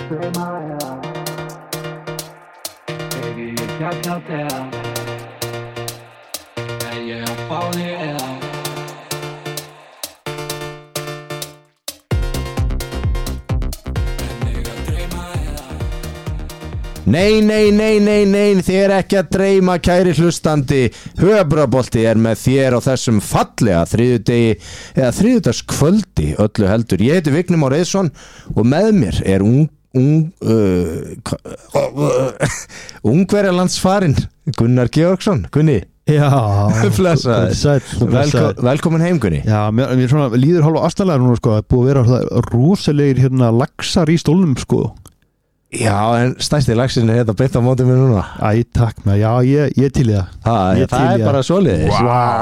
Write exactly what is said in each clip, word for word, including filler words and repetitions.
Nei, nei, nei, nei, nei, þið er ekki að dreyma kæri hlustandi. Höfuðborðabolti er með þér á þessum fallega þriðjudegi eða þriðjudagskvöldi öllu heldur. Ég heiti Vignir Már Eiðsson og með mér er ung, ung, uh, uh, ungverjalandsfarinn Gunnar Georgsson. Gunni. Já, Velko, velkomin heim Gunni. Já, mér, mér svona líður hálfa astalega núna sko, það er búið að vera rosalegir hérna laxar í stólnum sko. Já, en stærsti laxinn er þetta beint á móti mér núna. Æ, takk með, já, ég, ég til í það. Það, ég það er bara svoleiðis.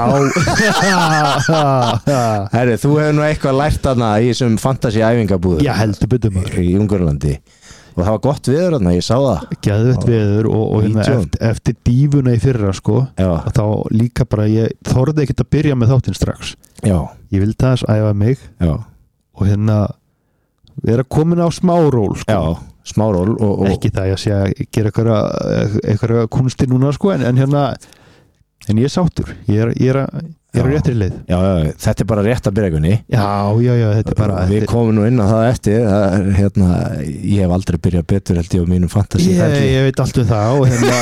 Wow. Herri, þú hefur nú eitthvað lært þarna í þessum fantasy-æfingabúðum. Já, heldur betur maður. Í Ungverjalandi. Og það var gott veður þarna, ég sá það. Geðveikt veður og, og hérna eftir, eftir dífuna í fyrra sko, þá líka bara, ég þorði ekkert að byrja með þáttinn strax. Já. Ég vildi þess æfa mig. Já. Og hérna vera komin á smáról sko. Já. Smáról og, og ekki það ég sé að gera eitthvað eitthvað kunsti núna sko en, en hérna en ég er sáttur ég er, ég er, ég er á réttri leið já, já, þetta er bara rétt að byrja Gunni já, já, já, þetta er bara við komum nú inn á það eftir það er, hérna, ég hef aldrei byrjað betur held ég á mínum fantasy ég, ég veit allt um það og hérna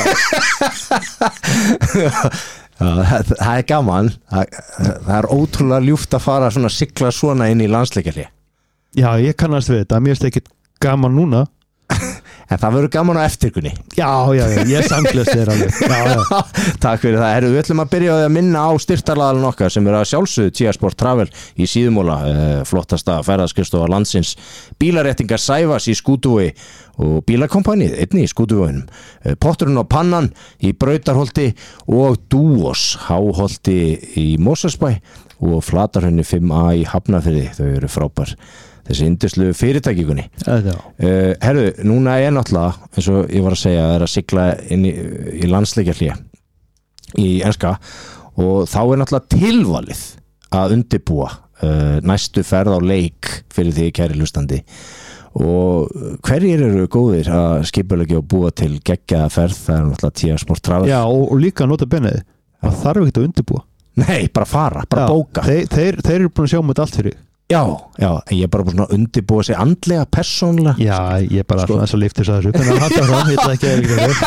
já, það, það er gaman það, það er ótrúlega ljúft að fara svona sigla svona inn í landsleikjarlí já, ég kannast við þetta, mér finnst ekki gaman núna en það verður gaman á eftir Gunni já, já, já, ég samglast þér alveg já, já. Takk fyrir það, Heru, við ætlum að byrja að minna á styrktarlaðalinn okkar sem er að sjálfsögðu T A Sport Travel í Síðumúla eh, flottasta ferðaskrifstofa landsins bílaréttingar Sævas í Skútuvogi og bílakompanið einnig í Skútuvoginum eh, Potturinn á Pannan í Brautarholti og Dúos Háholti í Mosfellsbæ og Flatarhrauni fimm A í Hafnarfirði þau eru frábær þessi indislu fyrirtækikunni uh, herru, núna er náttúrulega eins og ég var að segja, það er að sigla inn í, í landsleikjarhlé í enska og þá er náttúrulega tilvalið að undirbúa uh, næstu ferð á leik fyrir því kæri hlustandi og hverjir eru góðir að skipulegja og búa til geggjaða ferð, það er náttúrulega T A Sport Travel já, og, og líka nota benið það þarf ekki að undirbúa nei, bara fara, bara já, bóka þeir, þeir, þeir eru búin að sjá um þetta allt fyrir Já, já, en ég er bara búin að undirbúa sig andlega, persónlega Já, ég er bara sko. Þess að lifta þess að þessu Þannig að halda frá, ég ætla ekki að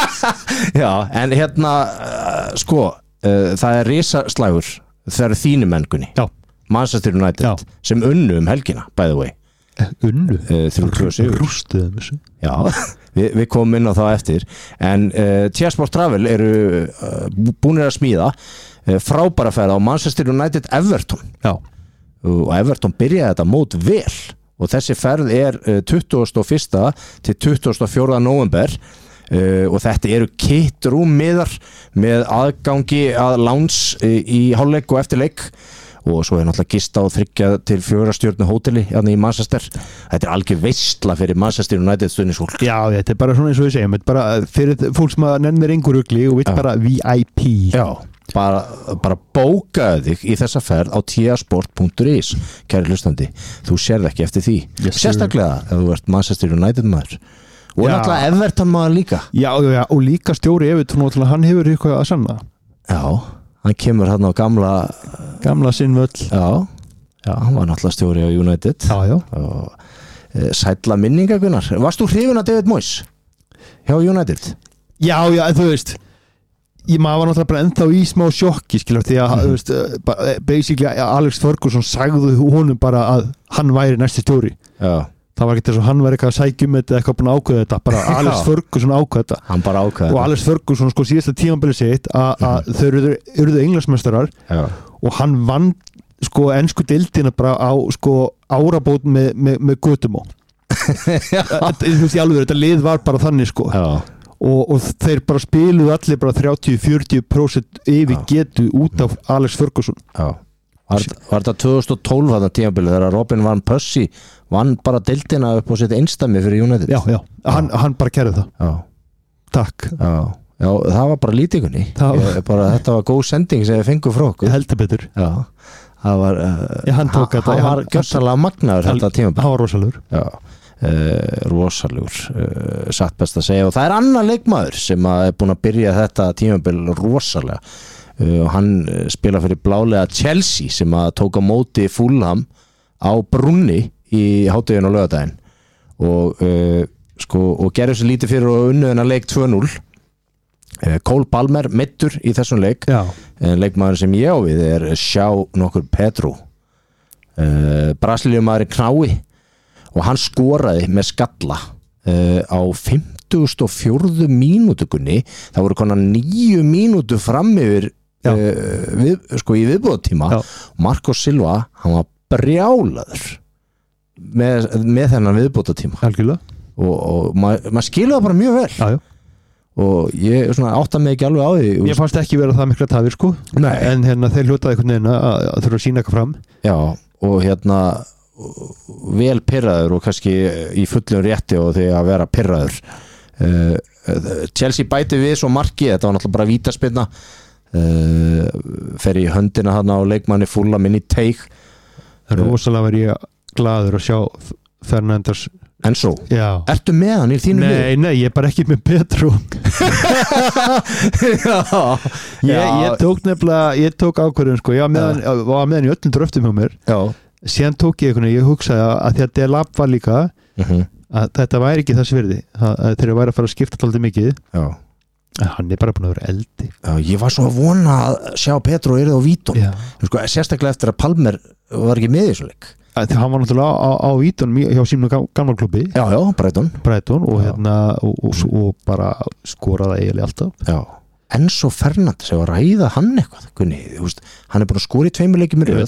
ekki Já, en hérna, uh, sko, uh, það er risaslægur Það eru þínu mengunni Já Manchester United Já. Sem unnu um helgina, by the way Unnu? Uh, Rústuðum þessu Já, við, við komum inn á það eftir En uh, T A Sport Travel eru uh, búinir að smíða uh, frábæra ferð á Manchester United Everton Já og Everton byrjaði þetta mót vel og þessi ferð er tuttugasta og fyrsta til tuttugasta og fjórða nóvember uh, og þetta eru kittrúmiðar með aðgangi að láns í hálfleik og eftirleik og svo er náttúrulega gista og þriggja til fjögurra stjörnu hóteli hérna í Manchester þetta er algjör veistla fyrir Manchester United stuðningsfólk Já, þetta er bara svona eins og við segjum þetta er bara fyrir fólk sem að nennir engur ugli og vill ja. Bara V I P Já Bara, bara bókaðu þig í þessa ferð á tasport punktur is kæri hlustandi, þú sérð ekki eftir því yes, sérstaklega ef þú ert Manchester United maður og já. Náttúrulega Everton maður líka já, já, og líka stjóri Everton hann hefur eitthvað að sanna já, hann kemur hann á gamla gamla sinnvöll já, já, hann var náttúrulega stjóri á United já, já. Og, e, sætla minninga Gunnar, varst þú hrifin af David Moyes hjá United? Já, já, þú veist ég maður var náttúrulega bara ennþá í smá sjokki skilur því að mm. veist, basically Alex Ferguson sagði honum bara að hann væri næsti stjóri já. Það var ekki þess að hann væri eitthvað að sækjum þetta eitthvað búin að ákveða þetta bara Alex Ferguson ákveða þetta hann bara ákveða og Alex Ferguson sko síðasta tímabilið sitt að mm. þau eru, eruðu englandsmeistarar og hann vann sko ensku deildina bara á sko árabót með, með, með götum og þú veist ég alveg þetta lið var bara þannig sko já Og, og þeir bara spiluðu allir bara þrjátíu til fjörutíu prósent yfir getu út af Alex Ferguson Já. Var, var þetta tvö þúsund og tólf þetta tímabilið þegar Robin van Persie vann bara deildina upp á sitt einstæmi fyrir United Já, já, já. Hann, hann bara gerði það já. Takk já. já, það var bara lítingunni bara, Þetta var góð sending sem við fengum frá okkur Heldur betur Já, það var uh, já, hann tók þetta Hann var gjörsalega magnaður þetta tímabilið Hann var rosalegur Já uh, rosalegur uh, satt best að segja og það er annar leikmaður sem að er búin að byrja þetta tímabil rosalega uh, og hann spila fyrir blálega Chelsea sem að tók á móti Fulham á brunni í hádeginu og laugardaginn og, uh, sko, og gerði svo lítið fyrir og unnu þennan leik tvö núll Cole Palmer meiddur í þessum leik Já. en leikmaður sem ég á við er João nokkur Pedro uh, Brasilíumaður knái og hann skoraði með skalla uh, á fimmtugasta og fjórðu mínútugunni það voru konar níu mínútu fram yfir uh, við, sko í viðbóðtíma Marco Silva, hann var brjálaður með, með þennan viðbóðtíma og, og maður ma skilur það bara mjög vel já, já. og ég svona, átta mig ekki alveg á því Ég fannst ekki vera það mikla tafir sko Nei. en hérna þeir hljótaði einhvern veginn að, að þurfa að sína eitthvað fram Já, og hérna vel pirraður og kannski í fullum rétti og því að vera pirraður uh, Chelsea bæti við svo marki, þetta var náttúrulega bara vítaspyrna uh, fer í höndina þarna á leikmanni Fulham inn í teig Það er rosalega verið ég glaður að sjá Fernandes Enzo, Já. ertu með hann í þínu Nei, lið? nei, ég er bara ekki með Petru ég, ég tók nefnilega ég tók ákvörðun sko, ég var með, hann, var með hann í öllum dröftum hjá mér Já. síðan tók ég einhvern veginn, ég hugsaði að því að Delap var líka uh-huh. að þetta væri ekki þess virði að, að þeir væri að fara að skipta alltaf mikið Já. en hann er bara búin að vera eldi Já, ég var svo að vona að sjá Petru yrði á vítum sko, sérstaklega eftir að Palmer var ekki með í þessu leik Þegar hann var náttúrulega á, á Vítunum hjá sínum gamla klubbi Já, já, Brighton, Brighton og, hérna, og, og, og bara skoraði eiginlega alltaf Já, Enzo Fernandes hefur að ræða hann eitthvað Gunni, veist, hann er búin að skora í tveimur leikjum í röð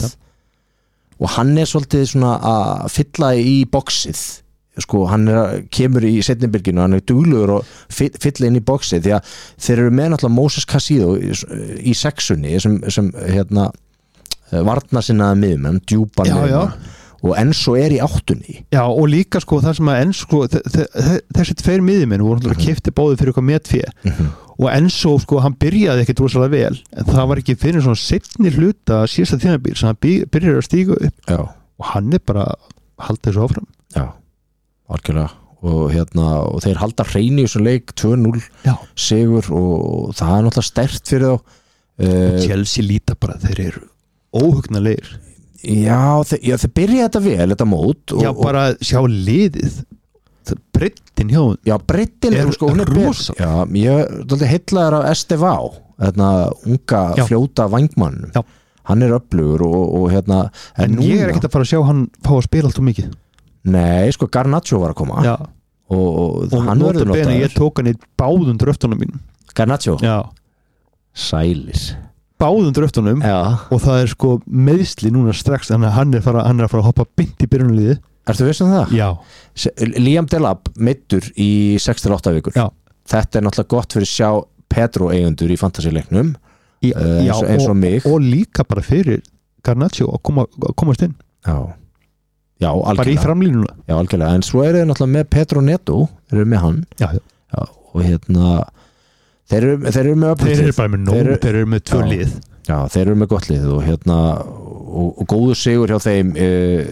og hann er svolítið svona að fylla í boxið sko, hann er að, kemur í seinnibilginu hann er duglegur og fylla inn í boxið því að þeir eru með náttúrulega Moses Casido í, í sexunni sem, sem hérna varna sinnaði miðmenn, djúpan miðmenn og Enzo er í áttunni Já, og líka sko það sem að Enzo sko, þessi tveir miðjumenn voru náttúrulega mm-hmm. keypti báðir fyrir eitthvað metfé mm-hmm. og Enzo sko, hann byrjaði ekkert rosalega vel en það var ekki fyrir svona seinni hluta síðasta tímabíl sem hann byrjar að stíga upp Já. og hann er bara haldið þessu áfram Já, algjörlega og, hérna, og þeir halda hreinu í þessum leik tvö núll sigur og það er náttúrulega sterkt fyrir þá og Chelsea líta bara, þeir eru óhugnalegir Já, þeir, já, þeir byrja þetta vel, þetta mót og, Já, bara sjá liðið brettin hjá hún Já, brettin er, sko, er rosa Já, ég heitlaður af Estevá þetta unga já. fljóta vangmann Já. hann er öflugur og, og hérna En, en núna, ég er ekkert að fara að sjá hann fá að spila alltaf mikið Nei, sko, Garnacho var að koma Já. og, og, og hann verður notaður Ég tók hann í báðum dröftunum mín Garnacho? Já Sælis Báðum dröftunum Já. og það er sko meðsli núna strax þannig að hann er, fara, hann er að fara að hoppa bynt í byrjunliði Ertu viss um það? Já Liam Delap meiddur í sex til átta vikur Já. Þetta er náttúrulega gott fyrir sjá Pedro eigendur í fantasy-leiknum í, uh, eins, já, eins og, og mig og líka bara fyrir Garnacho að, koma, að komast inn Já, já algjörlega Bara í framlínuna Já, algjörlega, en svo er það náttúrulega með Pedro Neto þeir eru með hann Já, já. Já og hérna Þeir eru, þeir eru með Þeir eru bara með nóg, þeir, þeir eru með tvö já, lið Já, þeir eru með gott lið og hérna og, og góðu sigur hjá þeim e,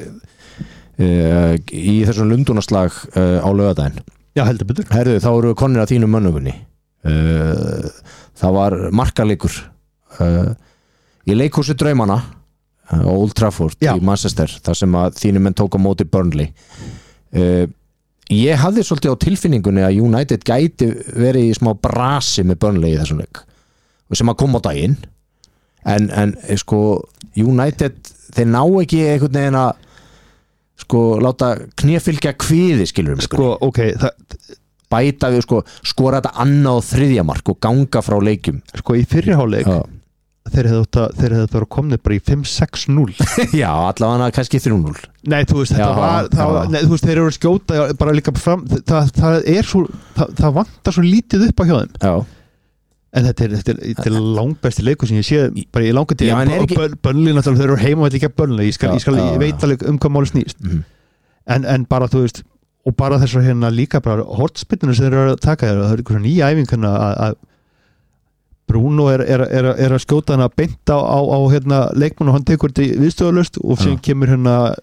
e, í þessum lundunarslag e, á laugardaginn Já, heldur betur Herðu, þá eru konir að þínum mönnungunni e, það var markaleikur e, í leikhúsi draumana á Old Trafford Já. í Manchester þar sem að þínum menn tók á móti Burnley e, Ég hafði svolítið á tilfinningunni að United gæti verið í smá brasi með Burnley í þessum leik sem að koma á daginn en, en sko United þeir ná ekki einhvern veginn að sko láta knéfylgja kviði skilur um sko, okay, það... bæta við sko skora þetta annað og þriðja mark og ganga frá leikjum sko í fyrri hálfleik ja. þeir hefðu þetta verið komnið bara í fimm sex núll Já, allavega kannski þrjú núll Nei, þú veist, þetta já, var það, nei, þú veist, þeir eru að skjóta bara líka fram, það, það er svo það, það vantar svo lítið upp á hjá þeim Já En þetta er, þetta er, þetta er langbæsti leikur sem ég sé bara í langan tíma ekki... Burnley náttúrulega, þeir eru heima veit ekki að Burnley ég skal, já, ég, skal, ég veit alveg um hvað máli snýst mm -hmm. en, en bara, þú veist og bara þessar hérna líka bara hortspyrnuna sem þeir eru að taka þeir, það er eitthvað nýja æfing að Bruno er, er, er, er að skjóta hann að beinta á, á, á hérna, leikmann og hann tekur þetta viðstöðalöst og sem kemur hérna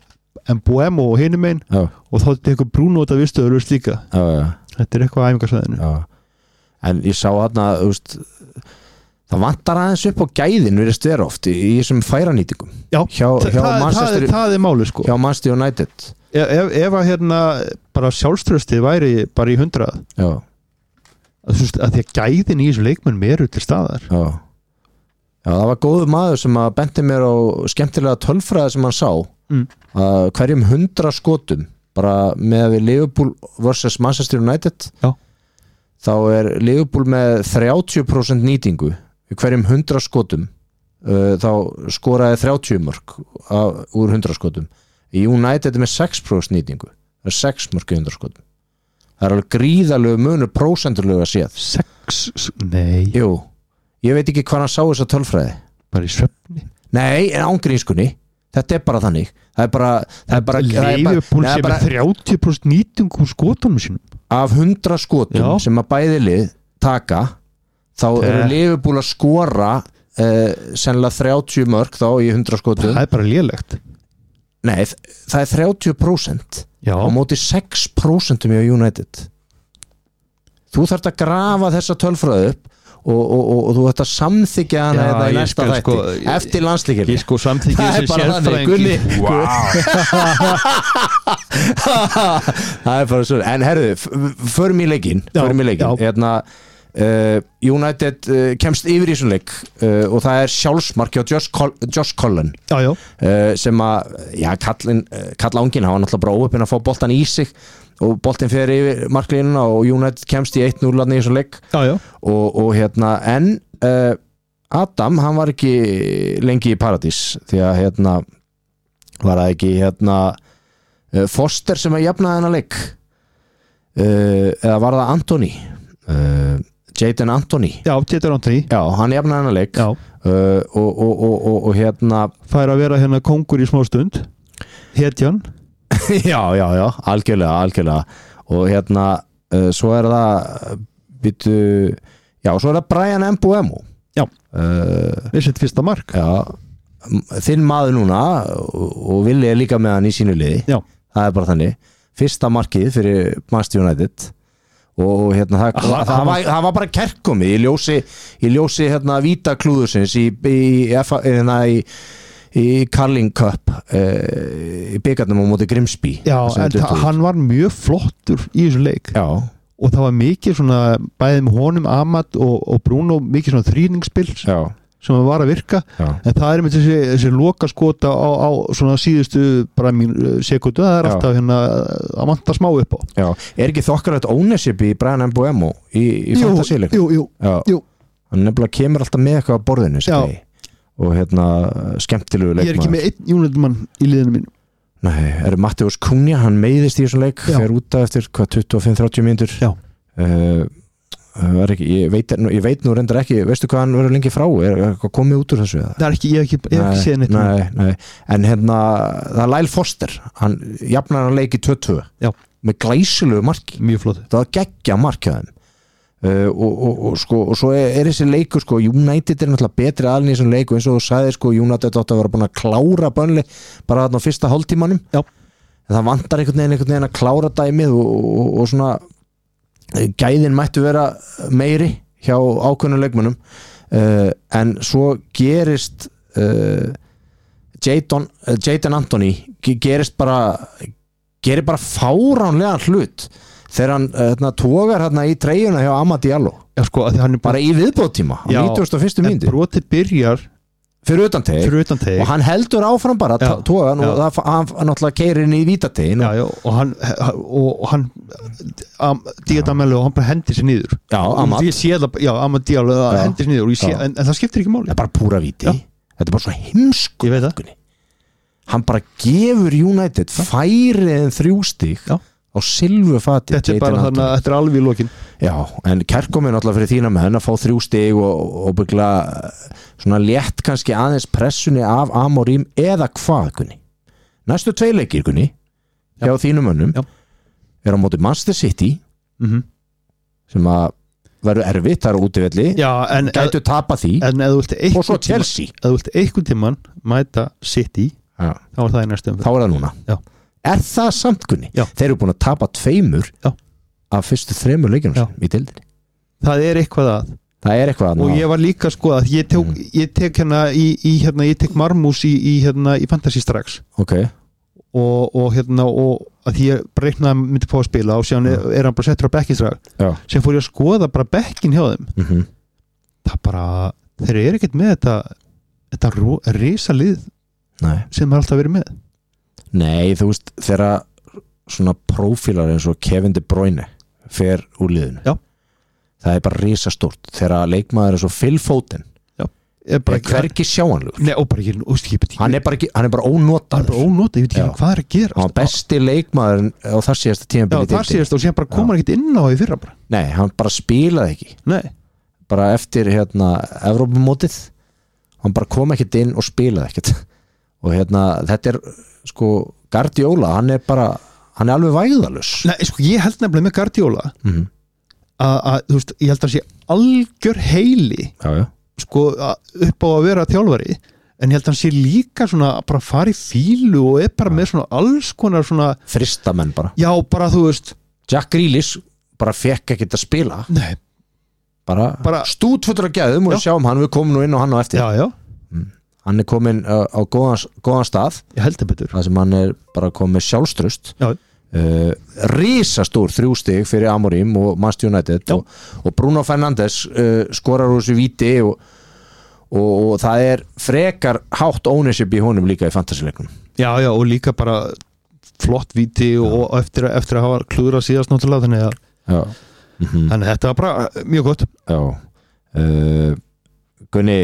Mbuemo og hinum einn og þá tekur Bruno þetta vistuður og slíka já, já. Þetta er eitthvað æfingarsvæðinu en ég sá þarna veist, það vantar aðeins upp á gæðin virðist vera oft í, í þessum færanýtingum já, hjá, hjá það, það, er, það er máli sko hjá Manchester United ef, ef, ef að hérna bara sjálfströstið væri bara í hundrað já að, að því að gæðin í þessum leikmennum eru til staðar já Já, það var góður maður sem að benti mér á skemmtilega tölfræði sem hann sá mm. að hverjum hundra skotum bara með við Liverpool versus Manchester United Já. þá er Liverpool með þrjátíu prósent nýtingu hverjum hundra skotum uh, þá skoraði þrjátíu mörk af, úr hundra skotum í United er með sex prósent nýtingu það er sex mörk í hundra skotum það er alveg gríðalegu munur prósenturlega séð sex, nei Jú Ég veit ekki hvað hann sá þessa tölfræði bara í svefni Nei, en ángrínskunni Þetta er bara þannig Það er bara, það er bara, það er bara, Liverpool sem er þrjátíu prósent nýting úr skotunum sínum Af hundra skotum Já. sem að bæði lið taka þá eru Liverpool að skora eh, sennilega þrjátíu mörk þá í hundra skotum Það er bara lélegt Nei, það er þrjátíu prósent Já. á móti sex prósent í United Þú þarft að grafa þessa tölfræði upp Og, og, og, og þú ætti að samþykja hana eða í næsta þætti sko, eftir landslíkir ég sko samþykja þessi sérfræðingi wow. Það er bara svo en herðu, förum í leikinn förum í leikinn hérna, uh, United uh, kemst yfir í þessum leik uh, og það er sjálfsmark hjá Josh, Col- Josh Cullen já, já. Uh, sem að já, kallin, kalla ángin, hann var náttúrulega bara óöppin að fá boltan í sig og boltinn fer yfir marklínuna og United kemst í eitt núll í þessu leik já, já. Og, og hérna en uh, Adam, hann var ekki lengi í paradís því að hérna var það ekki hérna uh, Foster sem að jafnaði hennar leik uh, eða var það Anthony uh, Jadon Anthony já, Jadon Anthony já, hann jafnaði hennar leik uh, og, og, og, og, og hérna fær að vera hérna kongur í smá stund hetjan já, já, já, algjörlega, algjörlega og hérna, uh, svo er það býtu, já, svo er það Brian Mbuemo já, uh, við sett fyrsta mark já, þinn maður núna og, og Willi er líka með hann í sínu liði já, það er bara þannig, fyrsta markið fyrir Manchester United og hérna það, Ah, það, það, hann- var, það var bara kerkomið í ljósi, í ljósi hérna víta klúðursins í, í, í, hérna, í í Carling Cup uh, í byggarnum á móti Grimsby já en það, hann var mjög flottur í þessu leik já, og það var mikið svona bæðið með honum, Amat og, og Bruno mikið svona þrýningsspill já, sem var að virka já, en það er með þessi, þessi lokaskota á, á svona síðustu bara mín sekundu það er Já. alltaf hérna að manta smá upp á já. Er ekki þokkarætt ownership í Brian Mbuemo í, í fantasíleik? jú, jú, Já. jú. Hann nefnilega kemur alltaf með eitthvað á borðinu Já. segi. og hérna skemmtilegu leikmaður Ég er ekki með einn United-mann í liðinu mínu Nei, er Matteus Cunha, hann meiðist í þessum leik Já. fer út af eftir hvað tuttugu og fimm til þrjátíu mínútur Já. uh, er ekki, ég, veit, ég veit nú reyndar ekki veistu hvað hann verður lengi frá, er eitthvað komið út úr þessu eða? Það er ekki, ég hef ekki, ég hef ekki séð neitt um nei, nei. En hérna, það er Lyle Foster hann jafnar hann leik í tvö tvö Já. með glæsilegu marki mjög flott það var geggja mark hjá þeim uh, og, og, og, sko, og svo er, er þessi leikur sko, United er náttúrulega betri aðlun í þessum leiku eins og þú sagði sko, United átti að vera búin að klára Burnley bara þarna á fyrsta hálftímanum Já. en það vantar einhvern veginn, einhvern veginn að klára dæmið og, og, og svona gæðin mættu vera meiri hjá ákveðnum leikmönnum uh, en svo gerist uh, Jadon, uh, Jadon Anthony gerist bara gerir bara fáránlega hlut þegar hann uh, tógar hérna í treyjuna hjá Amad Diallo Já, sko, að því hann er bara í viðbóttíma á nítugasta og fyrstu en mínútu brotið byrjar fyrir utan teg fyrir utan teg og hann heldur áfram bara Já, tógan og já. það, hann, hann náttúrulega keirir inn í vítategin já, og, já, og hann og, og hann Díadamelu og hann bara hendir sér niður já, Amad ég sé það, já, Amad Diallo Já. hendir sér niður og ég sé, Já. en, en það skiptir ekki máli það er bara púra víti Já. þetta er bara svo heimsku Ég veit það. hann bara gefur United færið en þrjú stík Já. á silfufati þetta er bara þannig að þetta er alveg í lokin já, en kærkomið náttúrulega fyrir þína með henn að fá þrjú stík og, og byggla svona létt kannski aðeins pressunni af Amorim eða hvað Gunni næstu tvei leikir Gunni Já. hjá þínum mönnum Já. er á móti Manchester City mm -hmm. sem að verður erfitt, það eru útivelli já, en, gætu tapa því en eða þú vilt og svo eitthvað tíma Chelsea eða þú vilt eitthvað tíman mæta City Já. þá er það í næstu umferð þá er það núna Já. Er það samt Gunni? Já. Þeir eru búin að tapa tveimur Já. af fyrstu þremur leikjunum í deildinni það er eitthvað að það er eitthvað að og ég var líka sko að ég tek, mm. ég tek hérna í, í hérna ég tek Marmús í, í hérna í Fantasy strax okay. og, og hérna og að ég bara reiknaði að myndi fá að spila og síðan er, er hann bara settur á bekki strax sem fór ég að skoða bara bekkin hjá þeim mm -hmm. það bara þeir eru ekkert með þetta þetta risa lið Nei. sem er alltaf verið með Nei, þú veist þegar svona prófílar eins og Kevin De Bruyne fer úr liðinu Já. það er bara risastórt þegar leikmaður er svo Phil Foden er hvergi sjáanlegur Nei, og bara ekki hann er bara, ekki, hann er bara ónotað hann er bara ónotað, ég veit ekki hvað er að gera hann var besti leikmaður á þar síðasta tímabili Já, þar síðasta og síðan bara komur ekkert inn á því fyrra bara Nei, hann bara spilaði ekki Nei bara eftir hérna Evrópumótið hann bara kom ekkert inn og spilaði ekkert og hérna þetta er sko Guardiola, hann er bara hann er alveg vægðalus Nei, sko ég held nefnilega með Guardiola mm-hmm. að, þú veist, ég held að það sé algjör heili já, já. sko upp á að vera þjálfari en ég held að hann sé líka svona bara fara í fílu og er bara já. Með svona alls konar svona fristamenn bara já, bara þú veist Jack Grealish bara fekk ekkert að spila Nei. bara, bara stútfullur að geðum og sjáum hann, við komum nú inn og hann á eftir já, já mm. hann er komin uh, á góðan, góðan stað ég held það betur það sem hann er bara komið sjálfströst já Uh, risastór þrjú stig fyrir Amorim og Manchester United og, og Bruno Fernandes uh, skorar úr þessu víti og, og, og það er frekar hátt ownership í honum líka í fantasyleiknum já já og líka bara flott víti og, og eftir, eftir að hafa klúðrað síðast náttúrulega þannig að mm-hmm. þannig að þetta var bara mjög gott já uh, Gunni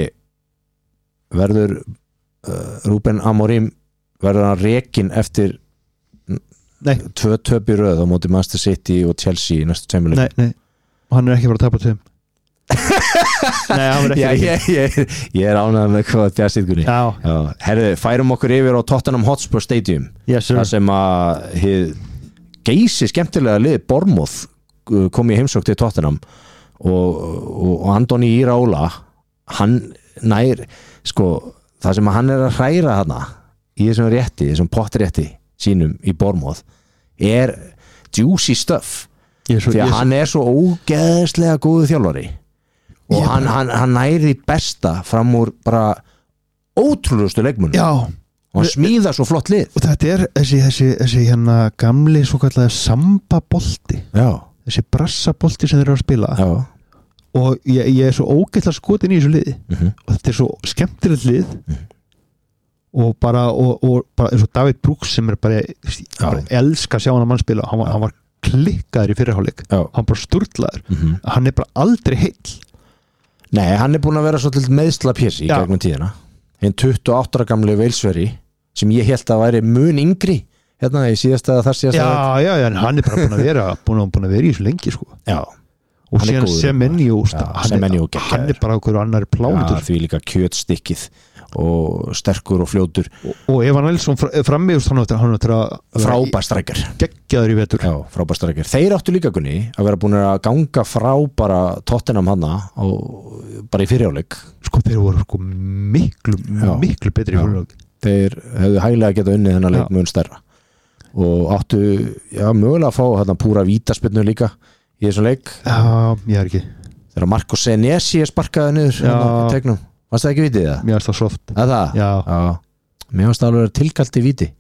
verður uh, Ruben Amorim verður hann rekinn eftir Nei. tvö töp í röð á móti Manchester City og Chelsea í næstu tveimur leikjum. Nei, nei, og hann er ekki verið að tapa tveim Nei, hann er ekki Já, ég, ég, ég er ánægður með hvað þetta er sýtgunni Herðu, færum okkur yfir á Tottenham Hotspur Stadium yes, þar sem að hið geysi skemmtilega lið Bournemouth kom í heimsókn til Tottenham og, og, og Andoni Iraola hann nær sko, það sem hann er að hræra hana í þessum rétti, þessum pottrétti sínum í Bournemouth er juicy stuff svo, því að hann er svo ógeðslega góðu þjálfari og hann, hann, hann næri besta fram úr bara ótrúlustu leikmunum og hann smíða svo flott lið og þetta er þessi, þessi, þessi hérna gamli svo kallega sambabolti þessi brassabolti sem þeir eru að spila Já. og ég, ég er svo ógeðslega skotin í þessu liði mm-hmm. og þetta er svo skemmtilegt lið mm. og bara, og, og bara eins og David Brooks sem er bara, bara elska að sjá hann að mann spila, hann var, hann var klikkaður í fyrirháleik, hann bara sturlaður mm-hmm. hann er bara aldrei heill Nei, hann er búin að vera svolítið meðsla pjessi í gegnum tíðina hinn tuttugu og átta ára gamli Walesveri sem ég held að væri mun yngri hérna í síðasta þar síðasta Já, já, já, en hann er bara búin að vera búin að, búin að vera í þessu lengi sko Já og síðan Semenyo hann, hann er bara okkur annar plátur Já, því líka kjötstykkið og sterkur og fljótur og, og Evan Nilsson frammi hann er frábærstrækjar geggjaður í vetur Já, frábærstrækjar þeir áttu líka Gunni að vera búin að ganga frá bara Tottenham hana og bara í fyrirháleik sko þeir voru sko miklu já, miklu betri í fyrirháleik þeir hefðu hæglega getað unnið þennan leik mun stærra og áttu já, mögulega að fá þarna púra vítaspyrnu líka í þessum leik Já, ég er ekki þegar Marco Senesi er sparkaði niður í tegnum Varst það ekki vitið það? Mér varst það soft Það það? Já. Já. Mér varst það alveg tilkalt í viti.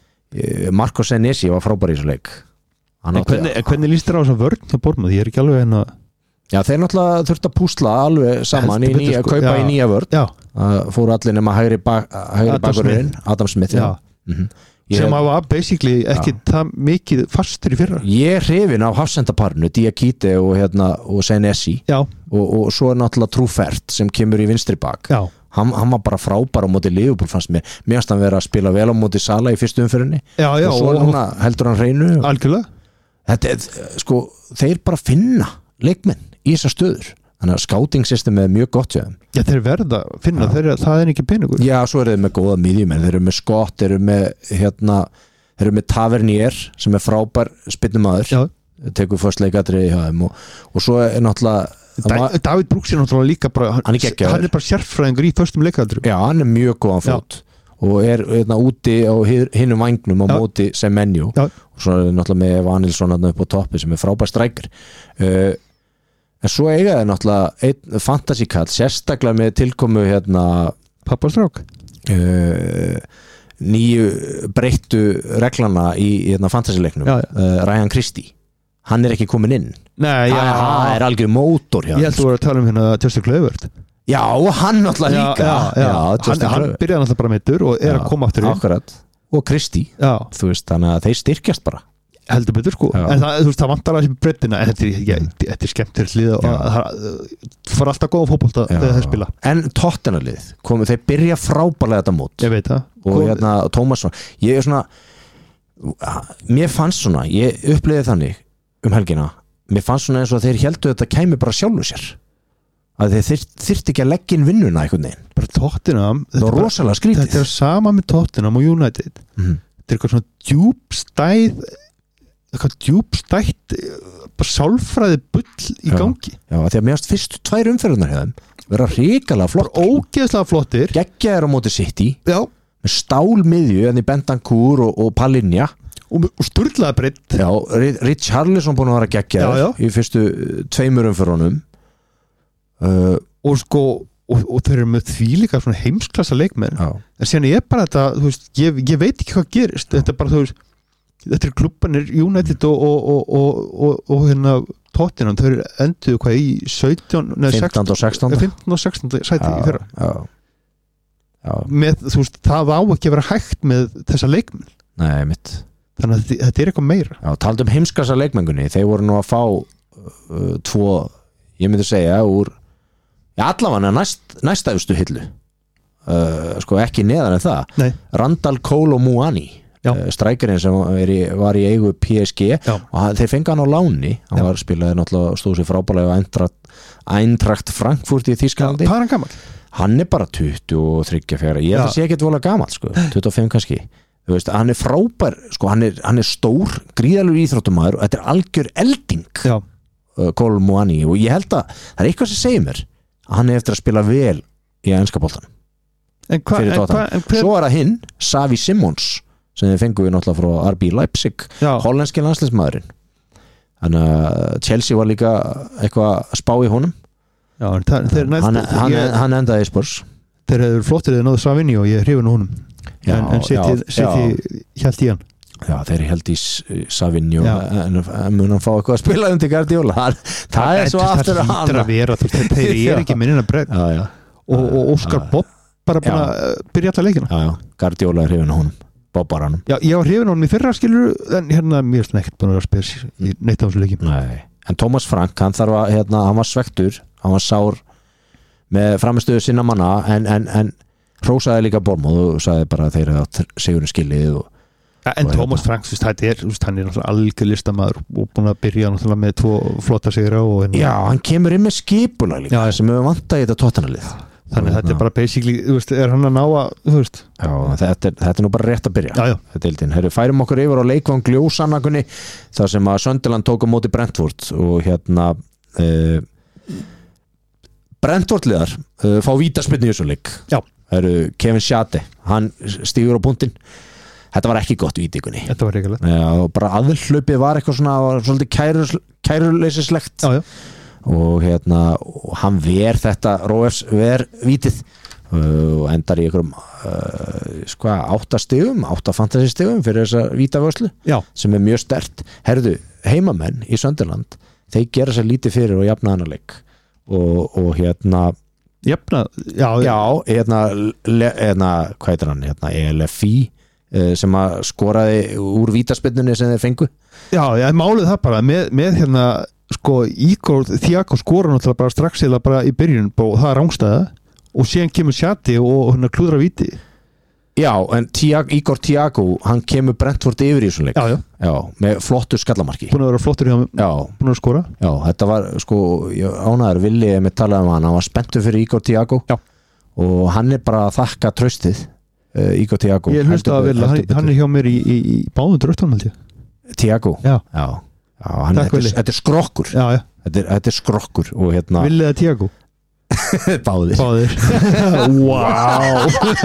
Marco Senesi var frábær í þessu leik. En hvernig, hvernig líst þér á þess að vörn hjá Bournemouth? Ég er ekki alveg enn að... Já, þeir náttúrulega þurft að púsla alveg saman í nýja, sko. kaupa já. í nýja vörn. Já. Uh, fóru allir nema hægri, bak, hægri Adam bakurinn, Adam Smith. Já. Mm-hmm. Sem að var basically ekki já. það mikið fastur í fyrra. Ég er hrifin af hafsendaparnu, Diakite og, hérna, og Senesi. Já. Og, og svo er náttúrulega Truffert sem kemur í vinstri bak. Já. Hann, hann var bara frábær á móti Liverpool fannst mér. Mér fannst hann vera að spila vel á móti Sala í fyrstu umferðinni. Já, já. Og svo og, hana, heldur hann hreinu. Algjörlega. Þetta er, sko, þeir bara finna leikmenn í þessar stöður. Þannig að scouting system er mjög gott hjá þeim. Já, þeir verða að finna, þeir, það er ekki peningur. Já, svo eru þeir með góða miðjumenn, þeir eru með Scott, þeir eru með, hérna, þeir eru með Tavernier sem er frábær spynnumadur, tekur fyrst leikadrið hjá þeim og, og svo er náttúrulega... Da, David Brooks er náttúrulega líka bara, hann, hann, er, hann er bara sérfræðingur í fyrstum leikadrið. Já, hann er mjög góðan fót og er hérna úti á hinum vangnum á já. Móti Semenyo já. Og svo er náttúrulega með Vanilsson upp á toppi sem er frábær strækir uh, en svo eiga það náttúrulega einn fantasíkall, sérstaklega með tilkomu hérna pappastrák uh, nýju breyttu reglana í hérna fantasíleiknum uh, Ryan Christie, hann er ekki komin inn. Nei, já, það er algjör mótor hjá ég held að þú voru að tala um hérna Justin Kluivert já, og hann náttúrulega líka já, já, já. Hann, hann byrjaði náttúrulega bara meittur og er já, að koma aftur í akkurat, og Christie þú veist, þannig að þeir styrkjast bara heldur betur sko, já. En það, þú veist, það vantar að breytina, en þetta er, þetta er skemmtir hlið og það fór alltaf góða fótbolta þegar þeir spila. En Tottenham-lið komu, þeir byrja frábærlega þetta mót ég veit það og Kom... hérna Tómasson, ég er svona mér fannst svona, ég upplifði þannig um helgina, mér fannst svona eins og þeir heldur þetta kæmi bara sjálfu sér að þeir þyrt, þyrt ekki að leggja inn vinnuna einhvern veginn, bara Tottenham það var rosalega skrítið, þetta er sama með Tottenham og United mm. þetta er eitthvað svona djúbstæð eitthvað djúbstætt bara sálfræði bull í gangi já, já því að mér fyrstu tvær umferðunar hefðum vera hrikalega flott ógeðslega flottir geggjaðir á móti City já. Með stálmiðju en í Bentancur og, og Palinja og, og sturlaða breytt já, Richarlison búin að vera geggjaður í fyrstu tveimur umferðunum uh, og sko og, og þeir eru með því líka svona heimsklassa leikmenn já. En síðan ég bara þetta þú veist, ég, ég veit ekki hvað gerist já. Þetta er bara þú veist þetta er klubbanir United og, og, og, og, og, og hérna Tottenham, þau eru enduðu hvað í sautján, nei, fimmtán og sextán fimmtán og sextán sæti já, í fyrra já, já. Með, þú veist, það á ekki að vera hægt með þessa leikmenn nei, mitt þannig að þetta er eitthvað meira já, talað um heimskassa leikmengunni, þeir voru nú að fá uh, tvo, ég myndi segja úr, já, allavega næst, næstæðustu hillu uh, sko ekki neðan en það nei. Randall Cole og Muani strækirinn sem er í, var í eigu P S G já. Og þeir fengi hann á láni hann já. Var spilaði náttúrulega stóð sér frábælega Eintracht, Eintracht Frankfurt í Þýskalandi hvað er hann gammal? Hann er bara tuttugu og þrjú fjara ég held að sé ekki vola gammal sko, tuttugu og fimm kannski þú veist, hann er frábær sko, hann, er, hann er stór, gríðalur íþróttumæður og þetta er algjör elding uh, Cole Muani og ég held að það er eitthvað sem segir mér að hann er eftir að spila vel í enska boltanum fyrir Tottenham svo er það hinn, Xavi Simons sem þeir fengu við náttúrulega frá R B Leipzig hollenski landsliðsmaðurinn þannig að Chelsea var líka eitthvað að spá í honum já, það, næst, hann, hann, ég, hann endaði í Spurs þeir hefur flottir þeir náðu Savini og ég hrifin á honum já, en, en City held í hann já þeir held í Savini en, en mun hann fá eitthvað að spila undir Guardiola það, það er svo aftur að hann þeir er ekki minnina breg og Óskar Bob bara búin að byrja alltaf leikina já, já, Guardiola er hrifin á honum Bobbaranum. Já, ég var hrifin á honum í fyrra skilur en hérna mér er ekkert búin að vera spes í neitt á þessu leikjum. Nei, en Thomas Frank hann þarf að, hérna, hann var svektur hann var sár með framistöðu sinna manna en, en, en hrósaði líka Bournemouth og sagði bara að þeir hafa sigurinn skilið og, ja, en og Thomas Frank, þú veist, hann er, hann er náttúrulega algjör listamaður og búin að byrja náttúrulega með tvo flotta sigra og hérna. Já, hann kemur inn með skipulag líka já, sem hefur vantað í þetta Tottenham-lið þannig að þetta er bara basically, þú veist, er hann að ná að þú veist já, þetta er, þetta er nú bara rétt að byrja já, já. Þetta erildin, herru, færum okkur yfir á leikvang Ljósannakunni, þar sem að Sunderland tók á móti Brentford og hérna uh, Brentford liðar uh, fá vítaspyrnu í þessu leik herru, Kevin Schade, hann stígur á punktinn þetta var ekki gott vítikunni þetta var reyngilega og bara aðhlaupið var eitthvað svona var svolítið kærur, kæruleysislegt já, já og hérna og hann ver þetta Róefs ver vítið og uh, endar í einhverjum uh, sko átta stigum átta fantasy-stigum fyrir þessa vítavörslu sem er mjög sterkt herðu, heimamenn í Sunderland þeir gera sér lítið fyrir og jafna hana leik og, og hérna jafna, já, já hérna, le, hérna hvað heitir hann, hérna E L F I uh, sem að skoraði úr vítaspyrnunni sem þeir fengu já, ég málið það bara með, með hérna sko Ígor Thiago skora náttúrulega bara strax eða bara í byrjun og það er rángstæða og síðan kemur Schade og hann klúðra víti já en Thiago, Ígor Thiago hann kemur Brentford yfir í þessum leik já, já. Já, með flottur skallamarki búin að vera flottur hjá hann búin að skora já þetta var sko ánæður villi með talaði um hann hann var spenntur fyrir Ígor Thiago já. Og hann er bara að þakka traustið uh, Ígor Thiago ég hlusta að vilja hann, hann er hjá mér í, í, í báðum dröftunum held ég Thiago já, já. Já, hann, þetta, er, þetta er skrokkur já, já. Þetta, er, þetta er skrokkur og hérna Villi eða Thiago? Báðir Báðir Wow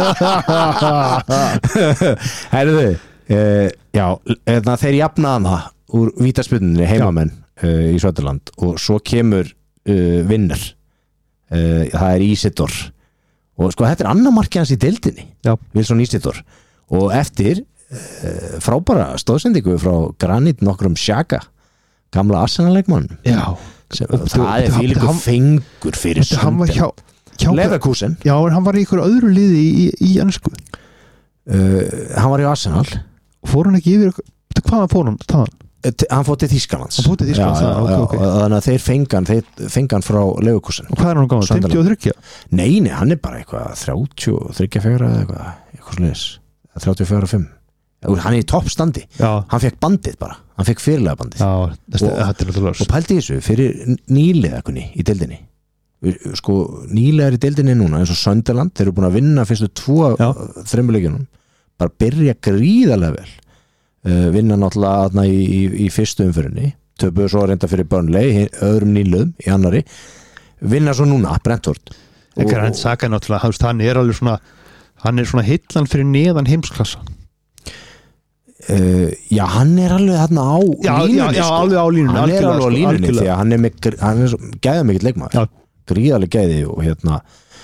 Herðu uh, Já, eða, þeir jafnaðan það úr vítaspyrnunni heimamenn uh, í Söderland og svo kemur uh, vinnar uh, það er Ísidor og sko þetta er annar markið hans í deildinni Wilson Ísidor og eftir uh, frábæra stóðsendingu frá Granit nokkrum Xhaka gamla Arsenal-leikmann það er fílíku fengur fyrir Söderland Leverkusen Já, en hann var í ykkur öðru liði í, í, í ennsku uh, hann var í Arsenal fór hann ekki yfir hvaðan fór hann taðan? Hann fór til Þýskalands Hann fór til Þýskalands, já, já, okay, okay. Já, þannig að þeir fengan þeir fengan frá Leverkusen Og hvað er hann gáðan? fimmtíu og þrjú? Nei, nei, hann er bara eitthvað þrjátíu og þrjú eða eitthvað eitthvað sliðis, þrjátíu og fjögur og fimm hann er í toppstandi, hann fekk bandið bara hann fekk fyrirlega bandið já, og, og pældi þessu fyrir nýliðakunni í deildinni sko nýliðar í deildinni núna eins og Sunderland, þeir eru búin að vinna fyrstu tvo þremmuleikjunum bara byrja gríðarlega vel Uh, vinna náttúrulega í, í, í fyrstu umfyrinni töpuðu svo reynda fyrir Burnley öðrum nýluðum í annari vinna svo núna, Brentford og hann saka náttúrulega, hann er alveg svona hann er svona hillan fyrir neðan heimsklassa uh, já, hann er alveg þarna á já, línunni já, já, sko. alveg á línunni hann er alveg á sko, línunni því að hann er, með, hann er gæða mikill leikmaður gríðarlega gæði og hérna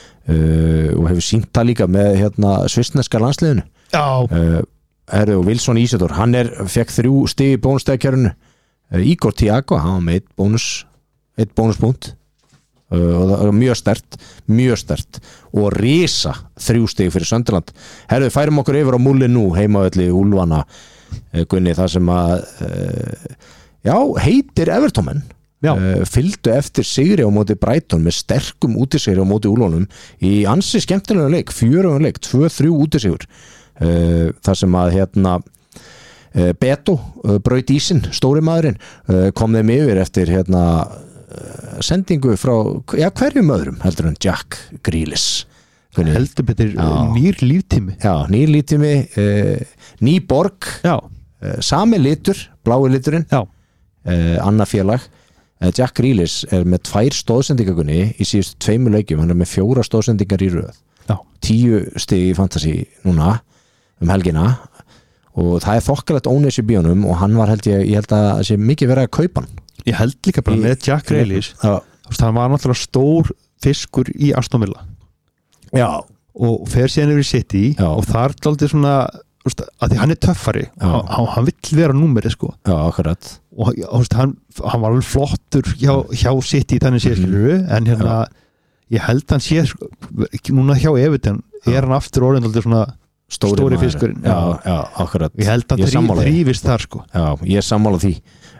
uh, og hefur sýnt það líka með hérna svissneska landsliðinu já uh, Herðu, og Wilson Ísidor, hann er fekk þrjú stig í bónustegakjörunu Igor Thiago, hann var með eitt bónus eitt bónuspunkt uh, og það er mjög stert, mjög stert og risa þrjú stig fyrir Sunderland. Herðu, færum okkur yfir á múli nú heimavelli Úlfana uh, Gunni, það sem að uh, já, heitir Evertómen uh, fylgdu eftir sigri á móti Brighton með sterkum útisigri á móti Úlfanum í ansi skemmtilega leik, fjörugum leik tvö þrjú útisigur Uh, þar sem að hérna uh, Beto uh, braut ísinn stóri maðurinn uh, kom þeim yfir eftir hérna uh, sendingu frá já, hverjum öðrum heldur en Jack Grealish heldur betur nýr líftími já, nýr líftími uh, ný borg uh, sami litur, blái liturinn uh, annað félag uh, Jack Grealish er með tvær stóðsendingagunni í síðustu tveimur leikjum hann er með fjóra stóðsendingar í röð já. tíu stig í fantasy núna um helgina og það er þokkalegt ónæs í bíónum og hann var held ég, ég held að það sé mikið verið að kaupa hann ég held líka bara í, með Jack Grealish hann var náttúrulega stór fiskur í Aston Villa já og fer síðan yfir í City já. Og þar dálítið svona að því hann er töffari hann, hann vill vera númeri sko já, akkurat og, og hann, hann var alveg flottur hjá, hjá City þannig sér mm-hmm. en hérna já. Ég held hann sé núna hjá Everton er hann aftur orðin dálítið svona stóri, stóri fiskurinn já, já, akkurat ég held að það þrýfist þar sko já, ég sammála því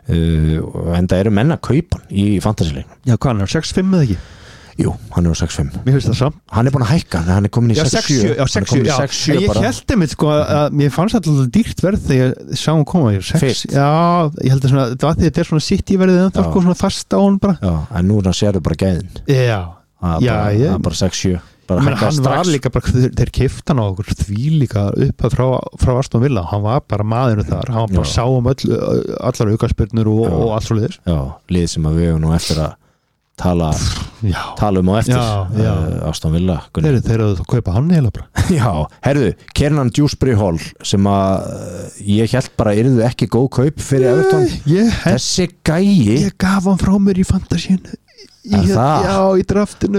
uh, en það eru menn að kaupa hann í fantasy-leiknum já, hvað hann er, sex fimm eða ekki? jú, hann er á sex fimm mér finnst það samt hann er búin að hækka, hann er komin í sex sjö já, sex sjö, já, sjö ég held einmitt sko að mér fannst alltaf dýrt verð þegar ég sá hann koma sex, já, ég held að svona, það var því að þetta er svona sitt í verðið en það er svona fast á hann bara já, en nú er hann sérðu bara gæðin já, það já, bara, ég bara sex sjö Men hann strax. Var líka bara, þeir, þeir keyptu hann á okkur því líka upp frá, frá Aston Villa, hann var bara maðurinn þar hann var bara já. Sá um öll, allar aukaspyrnur og, og allt svo liðis já, lið sem að við hefum nú eftir að tala, tala um á eftir já, já. Uh, Aston Villa þeir, þeir eru að kaupa hann heila bara já, herðu, Kiernan Dewsbury Hall sem að uh, ég held bara yrðu ekki góð kaup fyrir Everton ég, þessi gæi ég gaf hann frá mér í fantasínu Í, já, í draftinu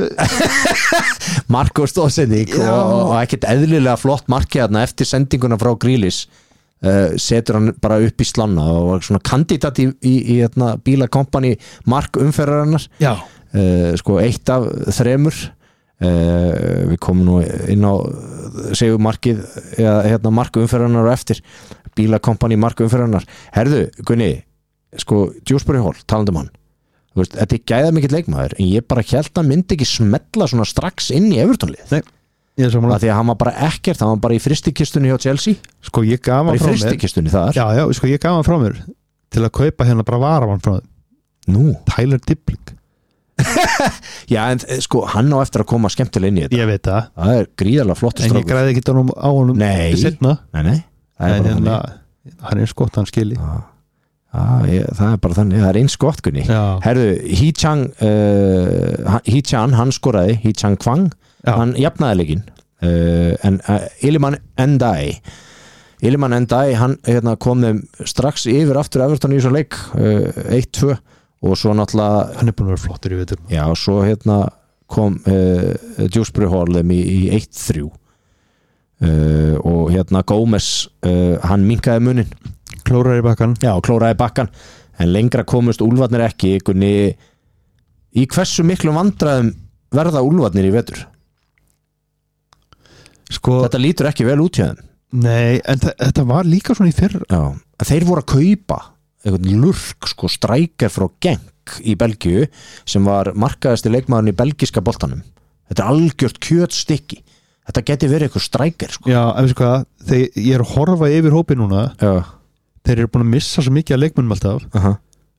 Marko stóðsending og, og ekkert eðlilega flott marki þarna eftir sendinguna frá Grealish uh, setur hann bara upp í slanna og var svona kandidat í, í, í hérna, bílakompani mark umferðarinnar uh, sko eitt af þremur uh, við komum nú inn á segjum markið eða hérna, mark umferðarinnar og eftir bílakompani mark umferðarinnar herðu, Gunni, sko Dewsbury Hall, talandum hann veist, þetta er gæða mikill leikmaður en ég bara held að myndi ekki smetla svona strax inn í Evertonlið Nei, ég er samanlega því að hann var bara ekkert, hann var bara í fristikistunni hjá Chelsea sko ég gaf hann frá mér fristikistunni þar já, já, sko ég gaf hann frá mér til að kaupa hérna bara varamann frá þeim nú Tyler Dibling já en sko hann á eftir að koma skemmtilega inn í þetta ég veit það það er gríðarlega flott en ég græði ekki á honum nei, nei, nei en hérna, hann er skott hann skili ah. ah, ég, það er bara þannig, það er eins gott Gunni. Herðu, Hee-chan uh, Hee-chan, hann skoraði Hee-chan Kwang, Já. hann jafnaði leikinn uh, en uh, Iliman Ndiaye Iliman Ndiaye, hann hérna, kom þeim strax yfir aftur Everton í þessu leik uh, eitt tvö og svo náttúrulega hann er búin að vera flottur í vetur. Já, og svo hérna kom uh, Dewsbury Hall þeim í, í eitt þrjú uh, og hérna Gómez uh, hann minkaði munin klóraði bakkan Já, klóraði bakkan en lengra komust úlfarnir ekki Gunni, í hversu miklu vandræðum verða úlfarnir í vetur sko, þetta lítur ekki vel út hjá þeim. Nei, en þetta var líka svona í fyrra. Já, þeir voru að kaupa einhvern lurk, sko, strækjar frá Genk í Belgíu sem var markaðasti leikmaðurinn í belgíska boltanum. Þetta er algjört kjötstykki. Þetta geti verið eitthvað strækjar, sko. Já, en veistu hvað, þegar ég er að horfa yfir hópið núna, Já. þeir eru búin að missa svo mikið af leikmönnum alltaf. Uh-huh.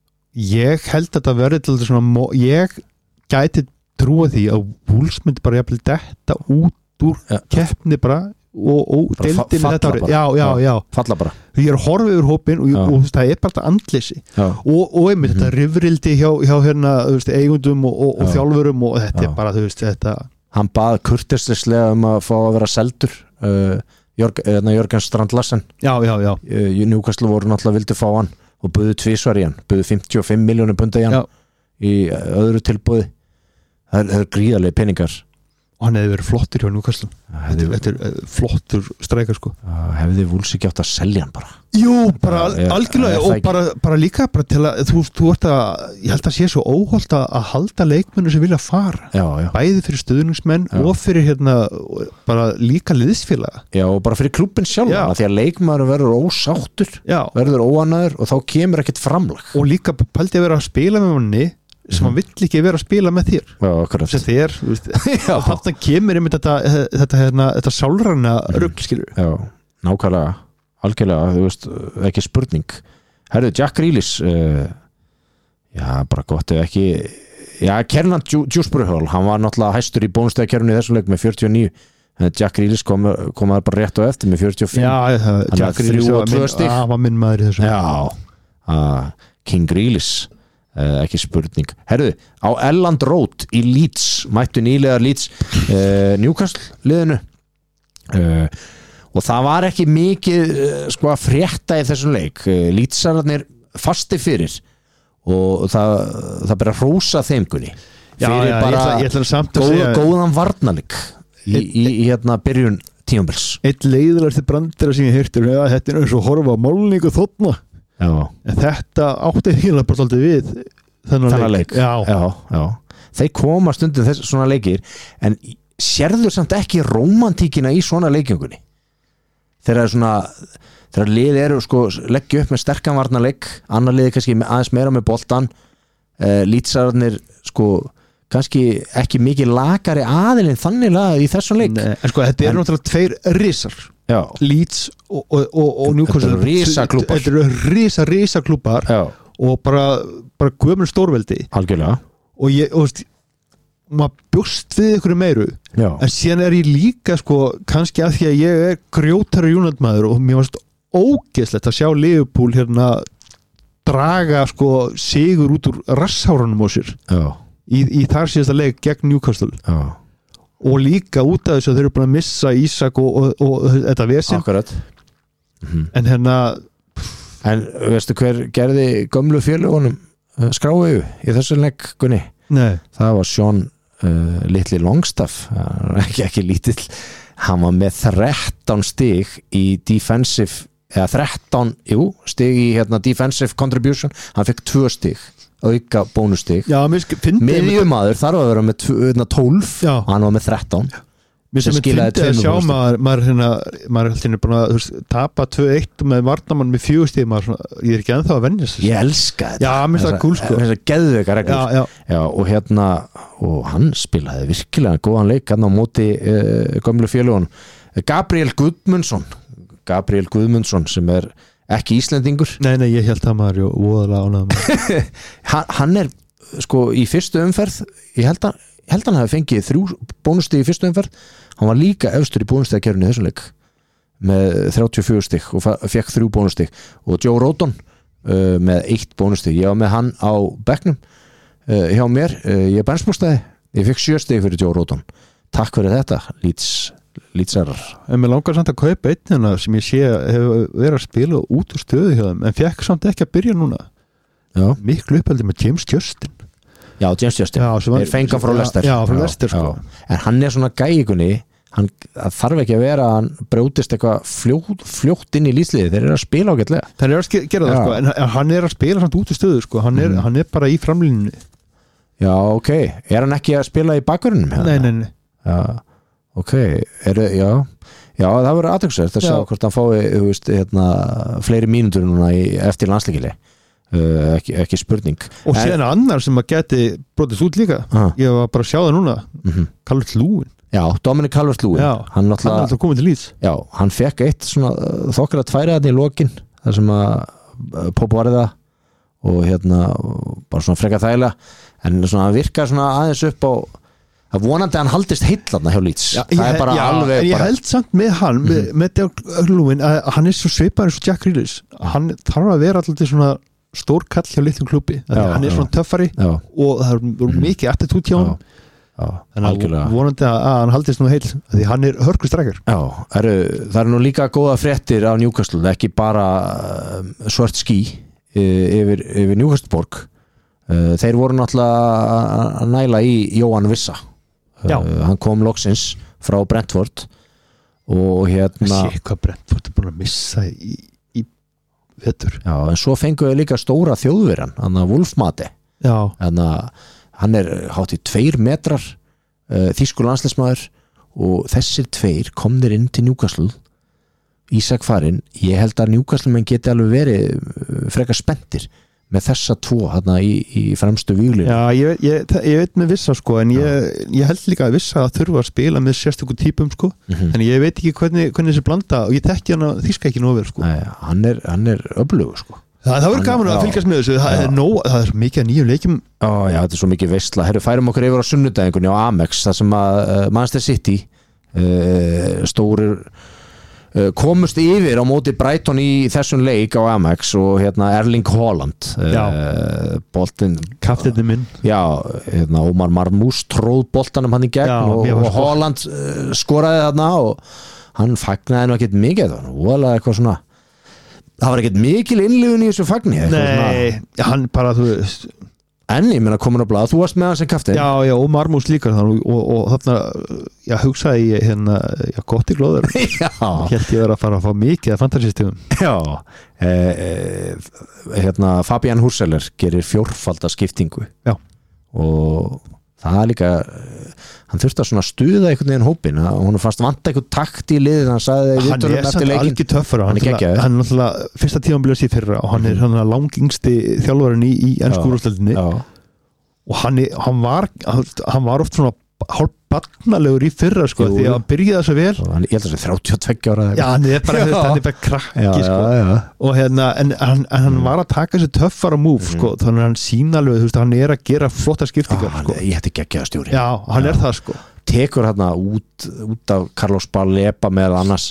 Ég held að þetta verði til svona, ég gæti trúa því að Wolves myndi bara jafnvel detta út úr ja. keppni bara og, og deildinni þetta árið. Já, já, já. Falla bara. Ég er að horfa yfir hópin og, og, og það er bara þetta andleysi. Og, og einmitt mm-hmm. þetta rifrildi hjá, hjá hérna, þú veist, eigundum og, og, og þjálfurum og þetta já. er bara, þú veist, þetta. Hann bað kurteislega um að fá að vera seldur, uh, Jörg, Jörgen Strand Larsen. Já, já, já. Uh, Newcastle voru náttúrulega vildi fá hann og buðu tvísvar í hann, buðu fimmtíu og fimm milljónir punda í hann já. í öðru tilboði. Það er, er gríðarlega peningar. Og hann hefði verið flottur hjá Newcastle. Þetta, þetta er flottur strækar sko. Hefði Wolves ekki átt að selja hann bara? Jú, bara ja, algjörlega og bara, bara líka bara til að þú, þú ert að, ég held að sé svo óholt að, að halda leikmennu sem vilja fara. Já, já. Bæði fyrir stuðningsmenn já. og fyrir hérna bara líka liðsfélaga. Já, og bara fyrir klúbbinn sjálf því að leikmaður verður ósáttur, já. verður óanaður og þá kemur ekkert framlag. Og líka pældi að vera að spila með manni sem hann vill ekki vera að spila með þér já, sem þér og þarna kemur einmitt þetta, þetta, hérna, þetta sálræna rugl skilur já, nákvæmlega, algjörlega þú veist, ekki spurning herru, Jack Grealish uh, já, bara gott ef ekki já, Kernan Dewsbury Hall hann var náttúrulega hæstur í bónustæðakerfinu í þessu leik með fjörutíu og níu Jack Grealish kom, kom að bara rétt á eftir með fjörutíu og fimm já, Jack Grealish var minn maður í þessu já, uh, King Grealish Uh, ekki spurning. Herðu, á Elland Road í Leeds, mættu nýlegar Leeds uh, Newcastle liðinu uh, og það var ekki mikið uh, sko að frétta í þessum leik uh, Leedsararnir fasti fyrir og það, það byrja að hrósa þeim Gunni fyrir já, já, bara ég ætla, ég ætla samt að góð, segja góðan varnarleik í, í, í hérna byrjun tímabils. Eitt leiðilegasti brandara sem ég heyrti er að þetta er eins og horfa á málningu þarna Já. En þetta átti eiginlega bara svolítið við þennan leik, leik. Já. Já, já. Þeir koma stundum þess svona leikir en sérðu samt ekki rómantíkina í svona leikjöngunni þegar svona þegar liðið eru sko leggja upp með sterkan varnarleik annar liðið kannski aðeins meira með boltan uh, Leedsararnir sko kannski ekki mikið lakari aðilinn þannig lagað í þessum leik. Nei, en sko þetta er náttúrulega tveir risar Já. Leeds og, og, og, og Newcastle risaklúpar þetta eru risa, risaklúpar og bara, bara gömul stórveldi algjörlega og ég, og veist maður bjóst við ykkur meiru Já. en síðan er ég líka sko kannski að því að ég er grjótari United-maður og mér varst ógeðslegt að sjá Liverpool hérna draga sko sigur út úr rasshárunum á sér í, í þar síðasta leik gegn Newcastle Já. og líka út af þess að þeir eru búin að missa Ísak og, og, og, og þetta vesinn mm-hmm. en hérna en veistu hver gerði gömlu fjölugunum uh, skráu í þessu leik Gunni? Nei. Það var Sean uh, litli Longstaff uh, ekki, ekki lítill hann var með þrettán stig í defensive eða þrettán, jú, stig í hérna, defensive contribution, hann fekk tvö stig auka bónustig miðjumaður þarf að vera með tólf og hann var með þrettán sem skilaði tveimur sjá maður, maður, hérna, maður er alltaf búin að veist, tapa tvö eitt með varnamann með fjögur stig maður, ég er ekki ennþá að venja þessu ég elska þetta já, mér finnst það cool sko þessar geðveika reglur já, já. Já, og hérna og hann spilaði virkilega góðan leik hann á móti uh, gömlu fjölugun Gabriel Guðmundsson Gabriel Guðmundsson sem er ekki Íslendingur nei, nei, ég held að maður er voðalega ánægður hann, hann er sko í fyrstu umferð ég held að, ég held að hann hafi fengið þrjú bónustig í fyrstu umferð hann var líka efstur í bónustigakefni í þessum leik með þrjátíu og fjögur stig og fekk þrjú bónustig og Joe Rodon uh, með eitt bónustig, ég var með hann á bekknum uh, hjá mér, uh, ég benchbústaði ég fikk sjö stig fyrir Joe Roton takk fyrir þetta, Leeds Leedsarar. En mér langar samt að kaupa einnina sem ég sé hefur verið að spila út úr stöðu hjá þeim, en fekk samt ekki að byrja núna já. Miklu uppeldi með James Justin Já, James Justin, þeir fenga frá Leicester Já, frá Leicester sko En hann er svona gæikunni hann þarf ekki að vera að hann brjótist eitthvað fljótt, fljótt inn í lýsliði þeir eru að spila ágætlega Þeir eru að gera það sko, en hann er að spila samt út úr stöðu sko, hann er, mm. hann er bara í framlínunni Já, ok, er hann ekki að spila í bakverðinum? Nei, nei, nei Já, ok, er, já Já, það verður aðtöksvært að sjá hvort hann fái þú veist, hérna, fleiri mínútur núna í, eftir landsleikili uh, ekki, ekki spurning Og síðan en, annar sem að geti brotist út líka uh. ég var bara að sjá það núna mm-hmm. Calvert-Lewin Já, Dominic Calvert-Lewin hann, hann er alltaf komið til Leeds Já, hann fekk eitt svona þokkar að tværa þetta í lokin þar sem að Popp varði það og hérna bara svona freka þægilega en svona hann virkar svona aðeins upp á að vonandi að hann haldist heillarna hjá Leeds já, það er bara já, alveg en ég bara... held samt með hann mm-hmm. með, með Lewin að hann er svo svipar eins og Jack Grealish hann þarf að vera alltaf svona stór kall hjá litlum klubbi hann er svona töffari já. Og það er mm-hmm. mikið attitút hjá hann þannig að vonandi að hann haldist nú heil því hann er hörkustrækjar Já, er, það eru nú líka góða fréttir af Newcastle, ekki bara svört ský yfir, yfir Newcastle borg þeir voru náttúrulega að næla í Jóhann Vissa Já. hann kom loksins frá Brentford og hérna sé hvað Brentford er búin að missa í, í vetur Já, en svo fenguðu líka stóra þjóðverjan hann að Wolfmate hann er hátt í tveir metrar uh, þýskur landsliðsmaður og þessir tveir komnir inn til Newcastle Ísak farinn, ég held að Newcastle menn geti alveg verið frekar spenntir með þessa tvo hérna í, í fremstu víglinu Já, ég, ég, ég veit með Vissa sko en ég, ég held líka að Vissa að þurfa að spila með sérstökum típum sko mm-hmm. en ég veit ekki hvernig, hvernig þessi blanda og ég tekki hann að þýska ekki nóg vel sko Nei, hann er, hann er öflugur sko Það, það verður gaman að fylgjast með þessu það er, nóg, það er mikið að nýjum leikjum Ó, já, þetta er svo mikið veistla Herru, færum okkur yfir á sunnudaginn á Amex þar sem að uh, Manchester City uh, stórir uh, komust yfir á móti Brighton í þessum leik á Amex og hérna Erling Haaland uh, boltinn kaftinni minn já, hérna Omar Marmús tróð boltanum hann í gegn já, og, og Haaland uh, skoraði þarna og hann fagnaði nú ekkert mikið það var eitthvað svona það var ekkert mikil innlifun í þessu fagni Nei, hann bara þú veist En ég meina komin á blað, þú varst með hann sem kaftin Já, já, og Marmús líka og, og, og þarna, já, hugsaði ég hérna, já, gott í glóður Já Hélt ég verið að fara að fá mikið að fantasystemum Já eh, eh, hérna, Fabian Hurseler gerir fjórfalda skiptingu Já og það er líka hann þurfti að svona stuða einhvern veginn hópin og hún fannst vanta einhvern takt í liðin hann sagði hann er samt algjör töffur hann er náttúrulega fyrsta tímanbílar síð fyrra og hann er mm. langingsti þjálfarinn í, í ennsku úrvalsdeildinni og hann, er, hann var hann var oft svona hálf barnalegur í fyrra sko Jú. Því að hann byrjaði svo vel og hann, ég held að það sé þrjátíu og tveggja ára já, hann er bara, hann er bara krakki já, sko. já, já. og hérna, en hann, en hann var að taka þessi töffara múf mm. sko, þannig að hann sína alveg, þú veist, hann er að gera flotta skiptingar ah, sko. Ég hætti geggjaða stjóri já, hann já. Er það sko tekur hérna út, út af Carlos Baleba með annars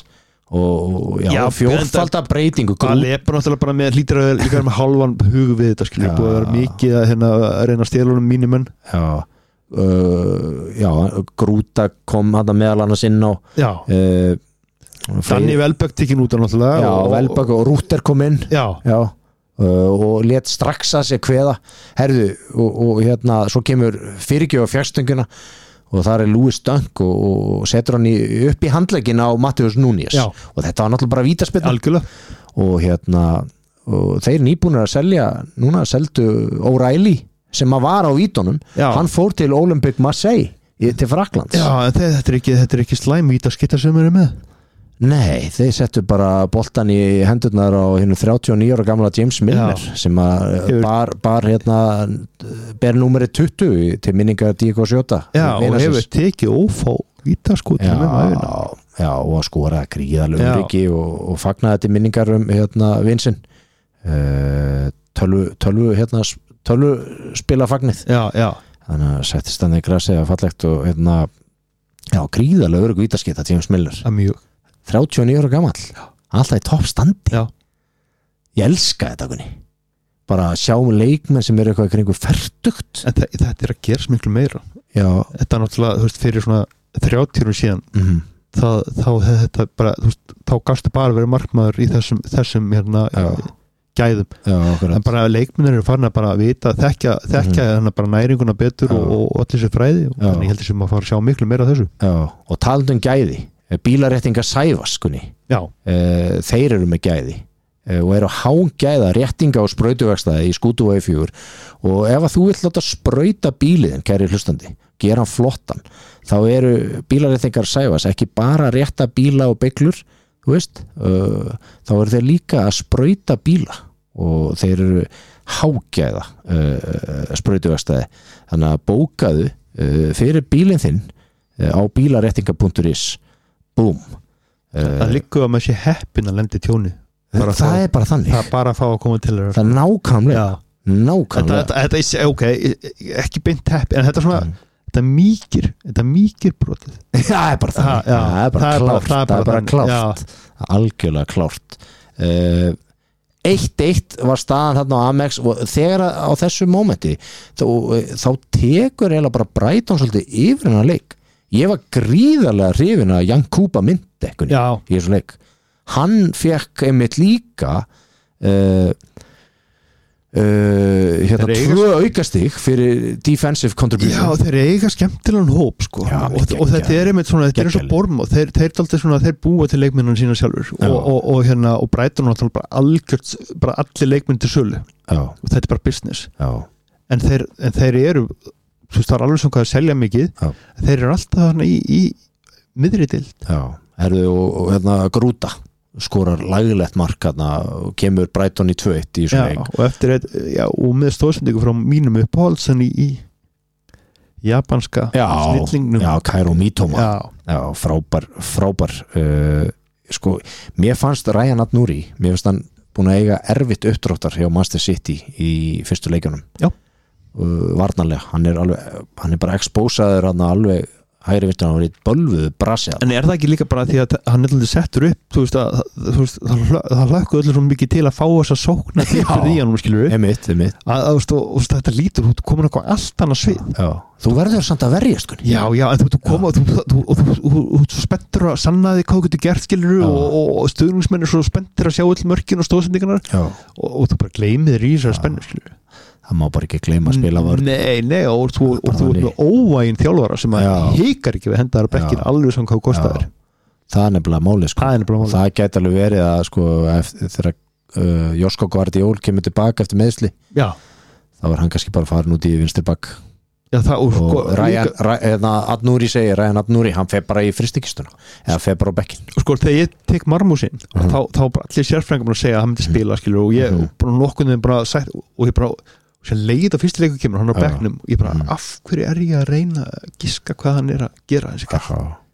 og já, já fjórfalda breytingu Baleba náttúrulega bara með lítur að líka með halvan hug við þetta skilja, búið að vera mikið að, hérna, að reyna að stela honum mínum já Uh, já, Grúta kom hann meðal annars inn á uh, Danni Velbæk tikkin út já, og Velbæk og Rúter kom inn já, já uh, og let strax að sér kveða herðu og, og hérna svo kemur fyrirgjöf á fjárstönguna og það er Louis Dunk og, og setur hann í, upp í handlegin á Matheus Núñez og þetta var náttúrulega bara vítaspyrna og hérna og þeir nýbúnir að selja núna seldu O'Reilly sem að var á vítunum, hann fór til Olympique Marseille til Fraklands Já, þetta er ekki, þetta er ekki slæm vítaskittar sem eru með Nei, þeir settu bara boltan í hendurnar á hinn þrjátíu og níu ára gamla James Milner Já. Sem að bar, bar hérna ber númeri tuttugu til minningar Diego Jota Já, og hefur tekið ófá vítaskotum með maðurinn Já, og að skora gríðalega öryggi og, og fagnaði til minningar um hérna vinsinn uh, tölvu, tölvu hérna tölvu spila fagnið já, já. Þannig að settist hann í grassi að fallegt og hérna já, gríðalega örygg vítaskita James Milner þrjátíu og níu ára gamall alltaf í topp standi já. Ég elska þetta kunni bara sjá leikmenn sem eru eitthvað kringu fertugt en þetta er að gera svo miklu meira já. Þetta er náttúrulega, þú veist, fyrir svona þrjátíu árum síðan mm-hmm. það, þá þetta bara, þú veist, þá gafstu bara verið markmaður í þessum, þessum hérna gæðum, já, en bara leikmennir eru farin að bara vita, þekkja, þekkja mm-hmm. þannig bara næringuna betur já. og, og allir sér fræði og já. Þannig heldur sem að fara að sjá miklu meira af þessu já. Og talandi um gæði, bílaréttingar Sævas skunni, já. Uh, þeir eru með gæði uh, og eru að hágæða réttinga og sprautuvegstaði í Skútuvogi fjögur og ef að þú vill láta sprauta bíliðin, kæri hlustandi, gera hann flottan, þá eru bílaréttingar Sævas ekki bara rétta bíla og beiglur þú veist, uh, þá eru þeir líka að sprauta bíla og þeir eru hágæða uh, sprautuvegstaði, þannig að bókaðu uh, fyrir bílinn þinn uh, á bílaréttingar punktur is búm uh, það liggur að maður sé heppin að lendi tjóni það þá, er bara þannig það er bara að fá að koma til þér það er nákvæmlega, nákvæmlega. Þetta, þetta, þetta, ok, ekki beint heppin en þetta er svona mm. þetta mýkir, þetta mýkir brotið það er bara þannig, já, það er bara klárt það er bara klárt, algjörlega klárt uh, eitt eitt var staðan þarna á Amex og þegar á þessu mómenti þá, þá tekur eiginlega bara Brighton svolítið yfir hennar leik ég var gríðarlega hrifin að Jan Kuba myndekkunni í þessu leik hann fekk einmitt líka uh, Uh, hérna tvö aukastig fyrir defensive contribution já þeir eiga skemmtilegan hóp sko já, og, og þetta er einmitt svona þetta er eins og Borm og þeir, þeir, svona, þeir búa til leikmennan sína sjálfur og, og, og, hérna, og Brighton og bara algjört bara allir leikmenn til sölu já. Og þetta er bara business en þeir, en þeir eru þú veist það er alveg svona hvað að selja mikið já. Þeir eru alltaf þarna í, í miðri dild já, herðu og, og hérna Grúta skorar lægilegt mark hérna og kemur Brighton í tvö eitt í þessu leik og eftir eitt, já, og með stóðsendingu frá mínum uppáhaldsan í, í japanska snillingnum já, Kairo Mitoma já. Já, frábær, frábær uh, sko, mér fannst Ryan Adnuri mér finnst hann búin að eiga erfitt uppdráttar hjá Manchester City í fyrstu leikjunum já. Uh, varnarlega, hann er alveg hann er bara expósaður hann alveg hægri vintur hann var í bölvuðu brasi en er það ekki líka bara því að hann er alltaf settur upp þú veist að þú veist, það hlökkuð allir svo mikið til að fá þess að sókna til því hann skilur einmitt, einmitt. Að, að, að, og þetta lítur, þú komur eitthvað allt annað svið já. Þú verður samt að verja sko. já, já, en þú koma og þú er svo spenntur að sanna því hvað þú getur gert skilur og, og, og stöðningsmenn er svo spenntur að sjá all mörkin og stóðsendingarnar og, og þú bara gleymið þér í þessari spennu skilur það má bara ekki gleyma að spila vörn nei, nei, og þú ert með óvægin þjálfara sem að hikar ekki við hendaðar bekkin alveg sem hvað kostaður það er nefnilega máli sko. það, máli. það gæti alveg verið að sko, eftir, þegar uh, Josko Guardiol kemur tilbaka eftir meðsli já. þá var hann kannski bara farin út í vinstri bak já, það, og, og sko, Ryan, Ryan Adnuri segir Ryan Adnuri, hann fer bara í fristikistuna eða fer bara á bekkin og sko þegar ég tek marmúsin uh-huh. þá, þá bara allir sérfræðingar að segja að hann myndi spila skilur, og ég uh-huh. bara nokkuð bara sagt, og ég bara sem leið á fyrstu leiku kemur, hann er á bekknum og ég bara, mm. af hverju er ég að reyna að giska hvað hann er að gera þessi kall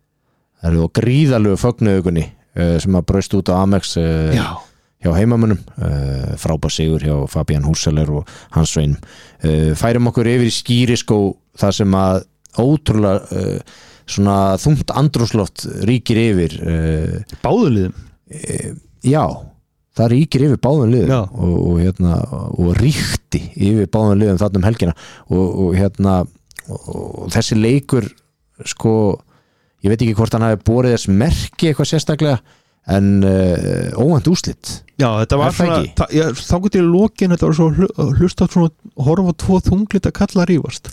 það eru og gríðalegu fögnuðugunni uh, sem að braust út á Amex uh, hjá heimamönnum uh, frábær sigur hjá Fabian Hurseler og Hans Svein uh, færum okkur yfir í Skíriskó þar sem að ótrúlega uh, svona þungt andrúmsloft ríkir yfir uh, báðuliðum uh, já það ríkir yfir báðum liðum og, og, hérna, og ríkti yfir báðum liðum þarna um helgina og, og, hérna, og, og þessi leikur sko, ég veit ekki hvort hann hafi borið þess merki eitthvað sérstaklega en uh, óvænt úrslit já, þetta var svona það, já, þá getur ég lokin, þetta var svo hlusta svona, horfa á tvo þunglita kalla rífast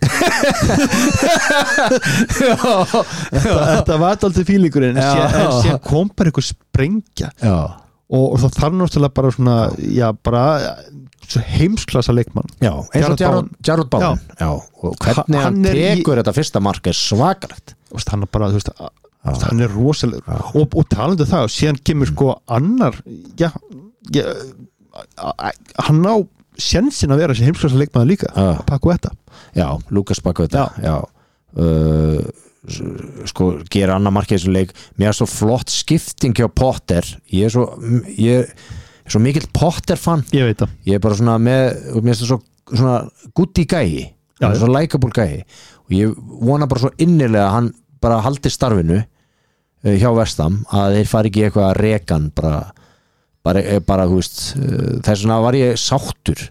þetta, þetta var alltaf fílingurinn en sér kom bara eitthvað sprengja já og það þarf náttúrulega bara svona já, bara heimsklassa leikmann já, eins og Jarrod Bowen já, og hvernig hann, hann tekur í, þetta fyrsta mark er svakalegt hann er bara, þú veist, já. Hann er rosalega og, og talandu það, og síðan kemur sko annar já, já hann á sjensin að vera þessi heimsklassa leikmann líka Paqueta já, Lucas Paqueta já, já. Uh, sko gera annar markið þessu leik mér er svo flott skipting hjá Potter ég er svo ég er svo mikill Potter fan ég veit það ég er bara svona með mér er svo svona gutti gæi já, svo likeable gæi og ég vona bara svo innilega að hann bara haldi starfinu hjá Vestam að þeir fari ekki eitthvað að rekan bara bara, bara þú veist þess vegna var ég sáttur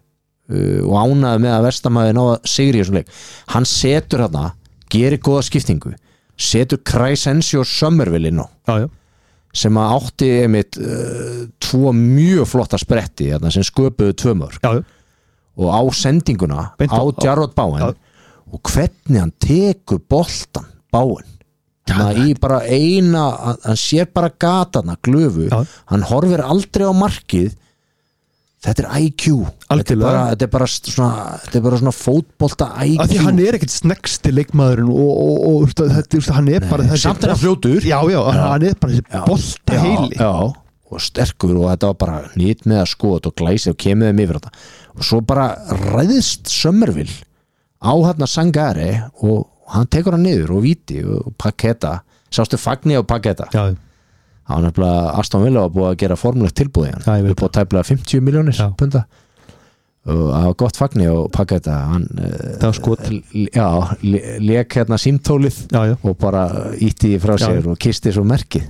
uh, og ánæði með að Vestamæði náða sigri í þessum leik. Hann setur hérna, gerir góða skiptingu, setur Crescencio Summerville inn á já, já. sem að átti einmitt uh, tvo mjög flotta spretti hérna, sem sköpuðu tvö mörk já, já. og á sendinguna Beint á Jarrod Bowen já. Og hvernig hann tekur boltan Bowen í bara eina, hann sér bara gatana glöfu, já. Hann horfir aldrei á markið. Þetta er I Q þetta er, bara, þetta er bara svona þetta er bara svona fótbolta I Q af því hann er ekkert snegsti leikmaðurinn og, og, og þetta, hann er bara Nei, samt er hann fljótur já, já, já. hann er bara þessi bolta heili já, já, og sterkur og þetta var bara nýtt með að skot og glæsi og kemur þeim yfir þetta og svo bara ræðist Summerville á hérna Sangare og hann tekur hann niður og víti og Paqueta, sástu Fagni og Paqueta já hann er nefnilega Aston Villa var búið að gera formulegt tilbúið hann upp á tæplega fimmtíu milljónir punta og það var gott Fagni og Paqueta hann það var skot já, lék hérna símtólið já, já. og bara ítti frá sér já. Og kisti svo merkið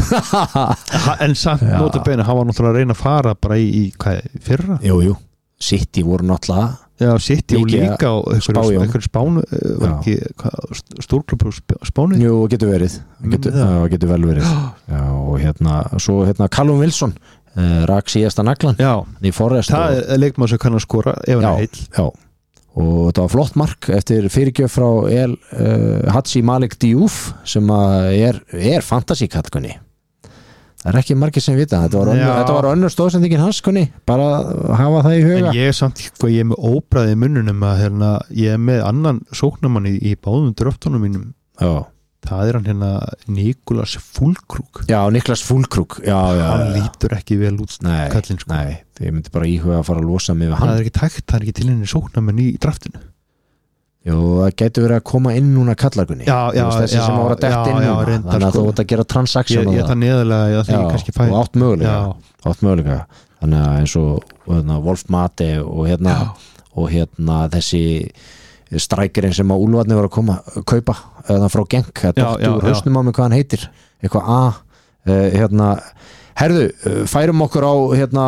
en samt notabeina hann var náttúrulega að reyna að fara bara í, í hvað, fyrra? Jú, jú, City voru náttúrulega já, City og líka og einhverjum spánu var ekki stórklubur spánu jú, getur verið getur, já, getur vel verið já, og hérna, svo hérna Callum Wilson uh, rak síðasta naglan já, í Forrest það og, er leikmaður sem kann að skora ef hann er heill já, og þetta var flott mark eftir fyrirgjöf frá El uh, Hadji Malik Diouf sem að er, er fantasíkattkunni það er ekki margir sem vita þetta var, önnur, þetta var önnur stóðsendingin hans kunni bara hafa það í huga en ég er samt hvað ég er með óbræði munnunum að hérna, ég er með annan sóknamann í, í báðum dröftunum mínum já. Það er hann hérna Niklas Fulkrug já, Niklas Fulkrug já, já, hann lítur ekki vel út nei, kallinn sko. Nei, ég myndi bara íhuga að fara að losa mig við hann það er ekki tækt, það er ekki til henni sóknamenn í draftinu Jú, það getur verið að koma inn núna kallargunni já, já, þessi já, sem voru að detta inn já, núna reyndar, þannig að sko. þú ert að gera transaksjón ég, ég það neðalega ég, já, kannski fæ... og átt mögulega, átt mögulega þannig að eins og hérna, Wolf Mate og hérna, og hérna þessi strækirinn sem að Úlfarnir voru að koma að kaupa eða frá Genk, það dóttu úr hausnum á mig hvað hann heitir eitthvað A uh, hérna, herðu, uh, færum okkur á hérna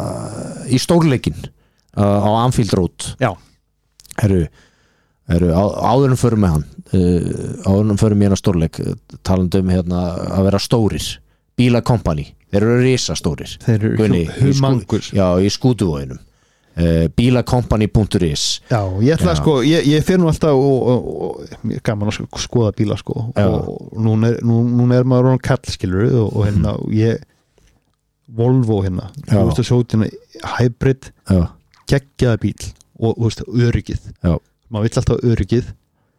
í stórleikin uh, á Anfield Road já herru Eru, á, áður en förum með hann uh, áður en förum með hérna stórleik talandi um hérna að vera stórir Bíla Company, þeir eru risastórir þeir eru humangus já, í Skútuvoginum uh, bílacompany punktur is já, ég ætla að sko, ég, ég fyrir nú alltaf og, og, og ég er gaman að skoða bíla sko já. Og núna er, nú, núna er maður kall skilur og, og hérna mm. ég Volvo hérna þú veist að sjóðina hybrid já. Geggjaða bíl og þú veist öryggið já maður vill alltaf öryggið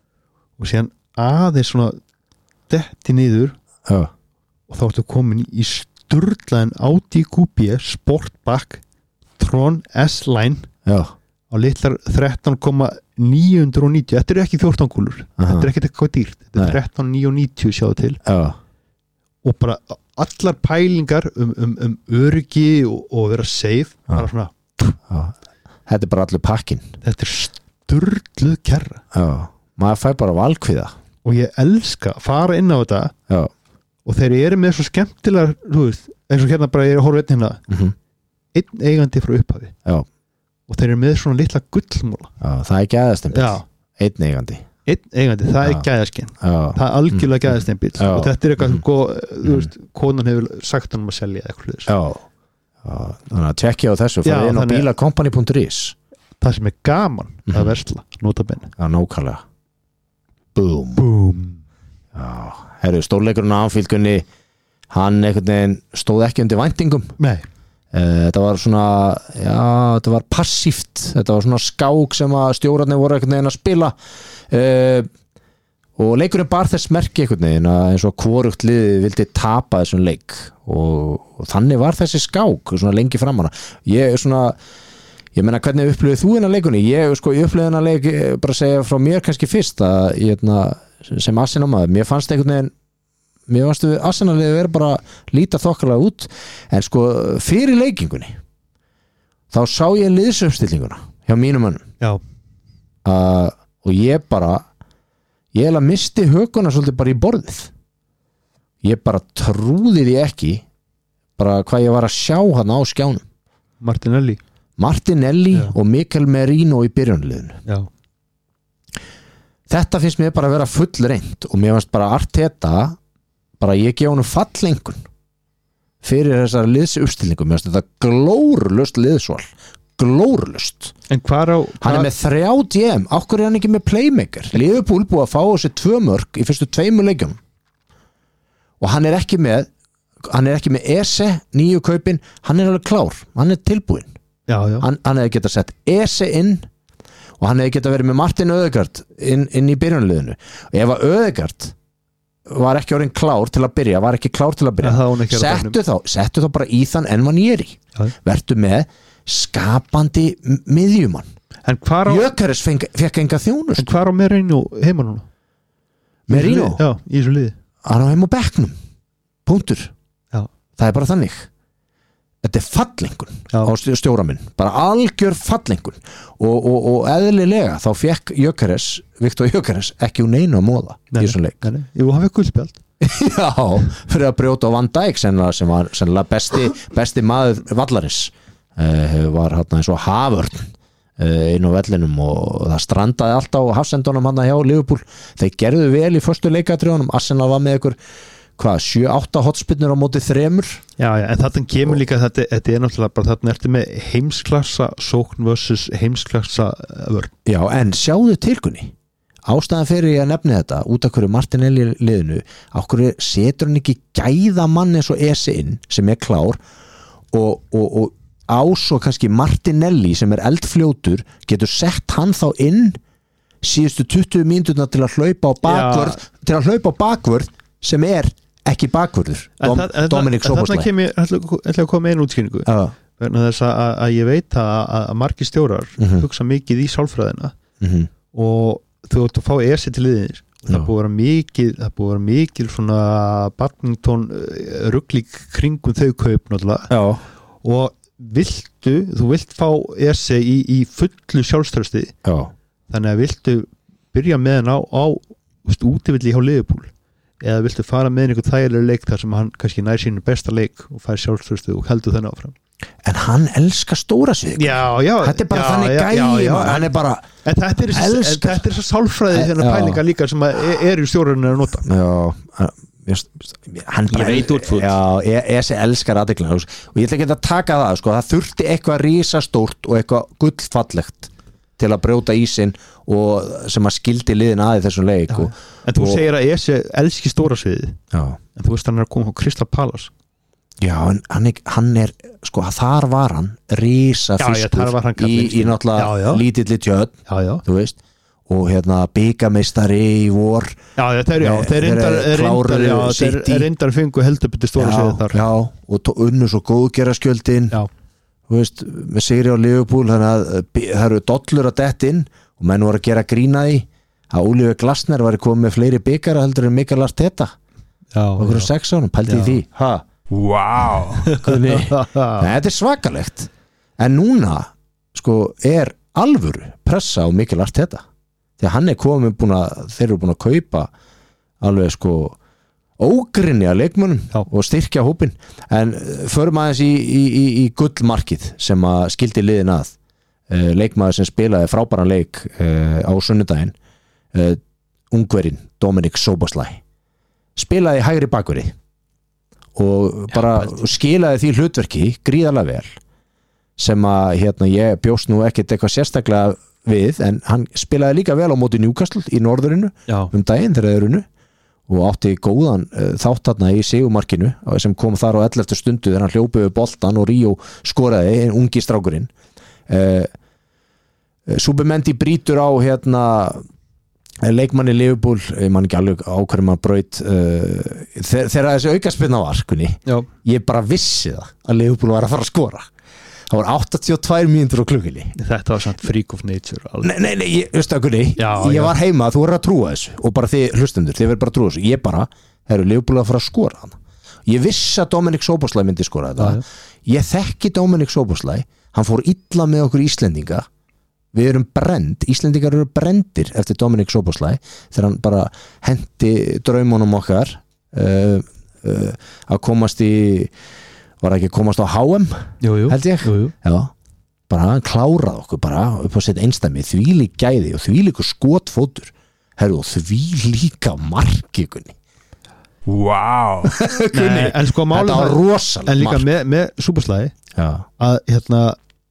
og síðan aðeins svona detti niður já. Og þá ertu komin í sturlaðin Audi Q B Sportback Tron S-Line já. Á litlar þrettán komma níu níutíu þetta eru ekki fjórtán kúlur þetta er ekkert eitthvað dýrt þetta er þrettán komma níu níutíu sjáðu til já. Og bara allar pælingar um, um, um öryggi og, og vera safe já. Bara svona já. Þetta er bara allir pakkin þetta er sturluð kerra já, maður fær bara valkviða og ég elska að fara inn á þetta já. Og þeir eru með svo skemmtilegar þú veist, eins og hérna bara ég er að horfa einn hérna mm-hmm. einn eigandi frá upphafi já. Og þeir eru með svona litla gullmúla já, það er gæðastempill einn eigandi einn eigandi, það já. Er gæðaskinn það er algjörlega gæðastempill og þetta er eitthvað mm-hmm. go, þú veist, konan hefur sagt hann um að selja eitthvað já. Já, þannig að tjekkja á þessu fara inn á bílacompany punktur is það sem er gaman mm-hmm. að versla notabenni já, nákvæmlega boom, boom. Já, herru, stórleikurinn á Anfield-gunni hann einhvern veginn stóð ekki undir væntingum nei uh, þetta var svona já, þetta var passíft þetta var svona skák sem að stjórarnir voru einhvern veginn að spila uh, og leikurinn bar þess merki einhvern veginn að eins og hvorugt liðið vildi tapa þessum leik og, og þannig var þessi skák svona lengi framanna ég er svona Ég meina, hvernig upplifið þú þennan leikunni? Ég, sko, ég upplifið þennan leik bara að segja frá mér kannski fyrst að ég, sem Arsenal-maður, mér fannst einhvern veginn mér fannst við Arsenal-liðið vera bara líta þokkalega út en sko, fyrir leikingunni þá sá ég liðsumstillinguna hjá mínum mönnum Já uh, og ég bara ég hef að misti höguna svolítið bara í borðið ég bara trúði því ekki bara hvað ég var að sjá hann á skjánum Martinelli Martinelli Já. og Mikel Merino í byrjunliðinu þetta finnst mér bara að vera full reynd og mér finnst bara Arteta bara ég gef honum fallengun fyrir þessar liðsuppstilningu mér finnst þetta glórulust liðsval glórulust en hvar á hann er með þrjá D M, okkur er hann ekki með playmaker Liverpool búið að fá þessi tvö mörk í fyrstu tveimur leikjum og hann er ekki með hann er ekki með Ese, nýju kaupin hann er alveg klár, hann er tilbúinn já, já. hann, hann hefði getað sett Ese inn og hann hefði getað verið með Martin Ødegaard inn, inn í byrjunliðinu og ef að Ødegaard var ekki orðin klár til að byrja var ekki klár til að byrja ja, settu þá, settu þá bara í þann en mann ég er í vertu með skapandi miðjumann Jökeres fekk enga þjónust en hvar á Merino heima núna? Merino? Já, í þessu liði hann á heima á bekknum, punktur Já. það er bara þannig þetta er fallengun Já. á stjóraminn bara algjör fallengun og, og, og eðlilega þá fekk Jökeres, Viktor Jökeres ekki úr neinu að móða í þessum leik nei, nei. Jú, hann fekk guldspjald Já, fyrir að brjóta á Van Dijk sennilega, sem var sennilega besti, besti maður vallarins uh, var hann eins og Havörn uh, inn á vellinum og það strandaði alltaf á hafsendunum hann hjá Liverpool þeir gerðu vel í förstu leikadrjónum Arsenal var með ykkur hvað, sjö átta hotspinnur á móti þremur Já, já, en þetta kemur líka þetta, þetta er náttúrulega bara þarna ertu með heimsklassa sókn versus heimsklassa vörn Já, en sjáðu tilkunni ástæðan fyrir ég að nefni þetta út af hverju Martinelli liðinu á hverju setur hann ekki gæða mann eins og Ese inn sem er klár og, og, og á svo kannski Martinelli sem er eldfljótur getur sett hann þá inn síðustu tuttugu mínúturnar til að hlaupa á bakvörð Já. til að hlaupa á bakvörð sem er ekki bakvörður Dom, það, Dominic Szoboszlai Þannig kem ég ætla að koma einu útskýringu uh. vegna þess að, að ég veit að, að margir stjórar uh-huh. hugsa mikið í sálfræðina uh-huh. og þú ert að fá Ese til liðinir og það búið að vera mikið það búið að vera mikið svona badminton ruglík kringum þau kaup náttúrulega Já. og viltu, þú vilt fá Ese í, í fullu sjálfströsti Já. þannig að viltu byrja með hann á, á útivilli hjá Liverpool eða viltu fara með einhvern þægilega leik þar sem hann kannski nær sínu besta leik og fær sjálfströstu og heldur þennan áfram en hann elskar stóra svig já, já, þetta er bara já, þannig já, gæi já, já, hann er bara en þetta er þess að sálfræði þennan pælinga líka sem er, er í stjórnarinn að nota já, hann bara ég veit út fút já, Ese elskar aðeiglan og ég ætla ekki að taka það sko, það þurfti eitthvað risastórt og eitthvað gullfallegt til að brjóta ísinn og sem að skildi liðin að í þessum leik og, en þú og, segir að Ese elski stóra sviði já. en þú veist hann er að koma á Crystal Palace já, en hann er, hann er sko, þar var hann risafiskur í, í náttúrulega lítilli tjöld þú veist og hérna byggameistari í vor já, já, þeir, já, þeir reyndar reyndar, já, þeir reyndar fengu heldur betur stóra sviði þar já, og unnu svo góðgera skjöldin já þú veist, með sigri á Liverpool þannig að það eru dollur að dett inn og menn voru að gera grína því að Oliver Glasner var komið með fleiri byggara heldur en Mikael Arteta og hverju sex ánum, pældi í því ha, wow þetta er svakalegt en núna sko er alvöru pressa á Mikael Arteta því að hann er komið búin að þeir eru búin að kaupa alveg sko ógrinni að leikmönnum Já. og styrkja hópin en förum aðeins í, í, í, í gullmarkið sem að skildi liðin að uh, leikmaður sem spilaði frábæran leik uh, á sunnudaginn uh, ungverinn Dominic Szoboszlai spilaði hægri bakveri og bara Já, skilaði því hlutverki gríðarlega vel sem að hérna ég bjóst nú ekkert eitthvað sérstaklega við en hann spilaði líka vel á móti Newcastle í norðurinu Já. um daginn þegar þeir eru og átti góðan uh, þátt þarna í sigumarkinu sem kom þar á elleftu stundu þegar hann hljópi við boltan og Ríó skoraði en ungi strákurinn uh, Subimendi brýtur á hérna leikmanni Liverpool ég man ekki alveg á hverju maður braut uh, þegar þessi aukaspinna var kunni, ég bara vissi það að Liverpool var að fara að skora það var áttatíu og tvær mínútur á klukkunni þetta var svona freak of nature alveg. nei, nei, nei, ég, veistu að kunni já, ég já. var heima, þú verður að trúa þessu og bara þið hlustendur, þið verður bara að trúa þessu ég bara, það eru Liverpool að fara að skora hann ég vissi að Dominic Szoboszlai myndi skora þetta já, ég þekki Dominic Szoboszlai hann fór illa með okkur Íslendinga við erum brend, Íslendingar eru brendir eftir Dominic Szoboszlai þegar hann bara hendi draumunum okkar uh, uh, að komast í var ekki að komast á H M jú, jú. held ég jú, jú. Já. bara hann klárað okkur bara upp á sitt einstæmi, þvílík gæði og þvílíkur skotfótur, herru, og þvílíka markikunni. Wow. Nei, en sko málið þetta var rosalega en líka mark. með, með Superslæði Já. að hérna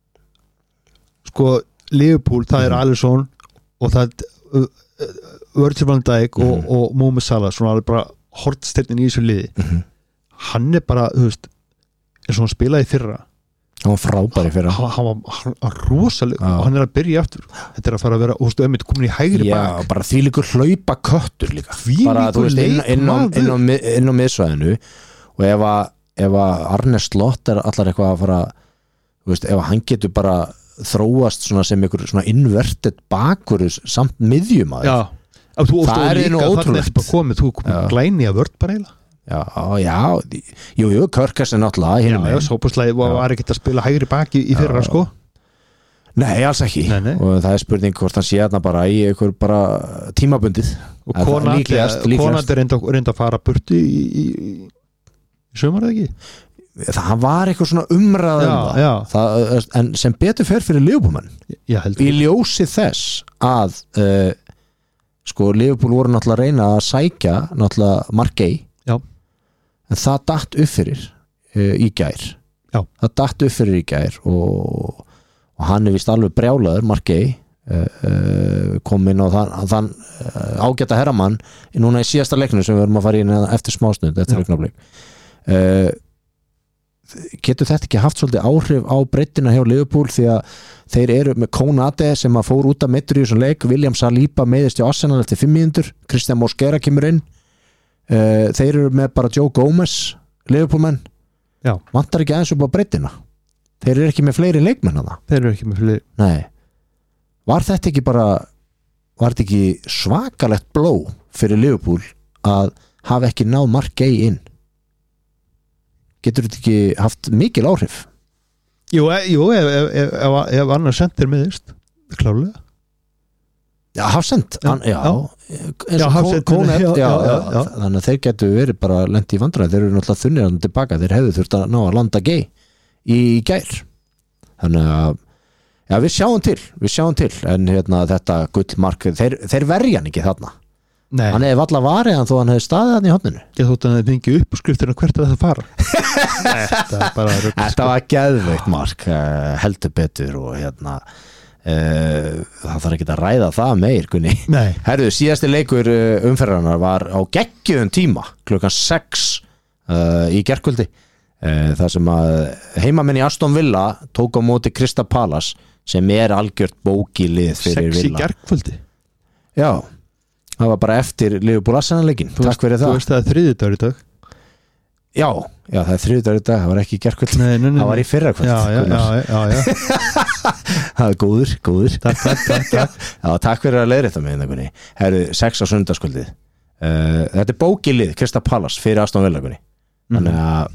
sko Liverpool, það er mm. Alisson og það er uh, Virgil van Dijk mm. og, og Mohamed Salah, svona alveg bara hortsteinnin í þessu liði mm. hann er bara, þú veist eins og hann spilaði í fyrra hann var frábær í fyrra hann, hann var hann, hann rosalega og hann er að byrja aftur þetta er að fara að vera, þú veist, ömmit komin í hægri já, bak bara þvílíkur hlaupa köttur líka bara, þú veist, inn, inn, á, inn, á, inn á miðsvæðinu og ef að, ef að Arne Slott er allar eitthvað að fara þú veist, ef að hann getur bara þróast svona sem einhver svona inverted bakurus samt miðjum að já, þú, það er einu ótrúlegt komið, þú komið glæni að vörd bara eiginlega Já, já, jú, jú, Körkes er náttúrulega Já, já, Sópuslæði var ekki að spila hægri baki í fyrra, sko Nei, alls ekki nei, nei. og það er spurning hvort hann sé þarna bara í einhver bara tímabundið og Konandi er reynda að fara burtu í, í, í sömur eða ekki það var eitthvað svona umræðum já, það, en sem betur fer fyrir Liverpoolmenn í ljósi þess að uh, sko Liverpool voru náttúrulega að reyna að sækja náttúrulega Markey já. en það datt upp fyrir uh, í gær já. það datt upp fyrir í gær og, og hann er vist alveg brjálaður Markey uh, uh, kom inn á þann, þann uh, ágæta herramann núna í síðasta leiknum sem við erum að fara inn eftir smásnund eftir augnablik uh, getur þetta ekki haft svolítið áhrif á breyttina hjá Liverpool því að þeir eru með Konate sem að fór út af meittur í þessum leik William Saliba meiðist í Arsenal eftir fimm mínútur Christian Mosquera kemur inn uh, þeir eru með bara Joe Gomez Liverpoolmenn vantar ekki aðeins upp á breyttina þeir eru ekki með fleiri leikmenn að það þeir eru ekki með fleiri Nei. Var þetta ekki bara var þetta ekki svakalegt bló fyrir Liverpool að hafa ekki náð Markey inn getur þetta ekki haft mikil áhrif Jú, jú ef, ef, ef, ef annar sendir miðist klárlega Já, Hafsend já, já, já, Hafsend Kónet, já, já, já, já. Þannig að þeir getur verið bara lent í vandræði þeir eru náttúrulega þunnir hann tilbaka þeir hefðu þurft að ná að landa gei í gær þannig að já, við sjáum til, við sjáum til en hérna þetta gullmark þeir, þeir verja hann ekki þarna Nei. Hann hefði valla varið hann þó hann hefði staðið hann í hodninu Ég þótt að hann hefði fengið upp skriftina hvert að það fara Þetta er bara rugl, Þetta var geðveikt mark heldur betur og hérna uh, það þarf ekki að ræða það meir Gunni Herðu, síðasti leikur umferðarnar var á geggjum tíma klukkan sex uh, í gærkvöldi uh, þar sem að heimamenn í Aston Villa tók á móti Crystal Palace sem er algjört bókilið fyrir Villa sex í gærkvöldi? Já Það var bara eftir Liverpool Arsenal-leikinn. Takk fyrir það. Þú veist það er þriðjudagur í dag? Já, já, það er þriðjudagur í dag. Það var ekki í gærkvöld. Nei, nei, nei. Það var í fyrrakvöld. Já, já, já, já, já. Það er góður, góður. Takk, takk, takk, takk. Já, takk fyrir að leiðrétta mig hérna, Gunni. Herru, sex á sunnudagskvöldið. Uh, þetta er bókilið, Crystal Palace, fyrir Aston Villa, Gunni. Þannig að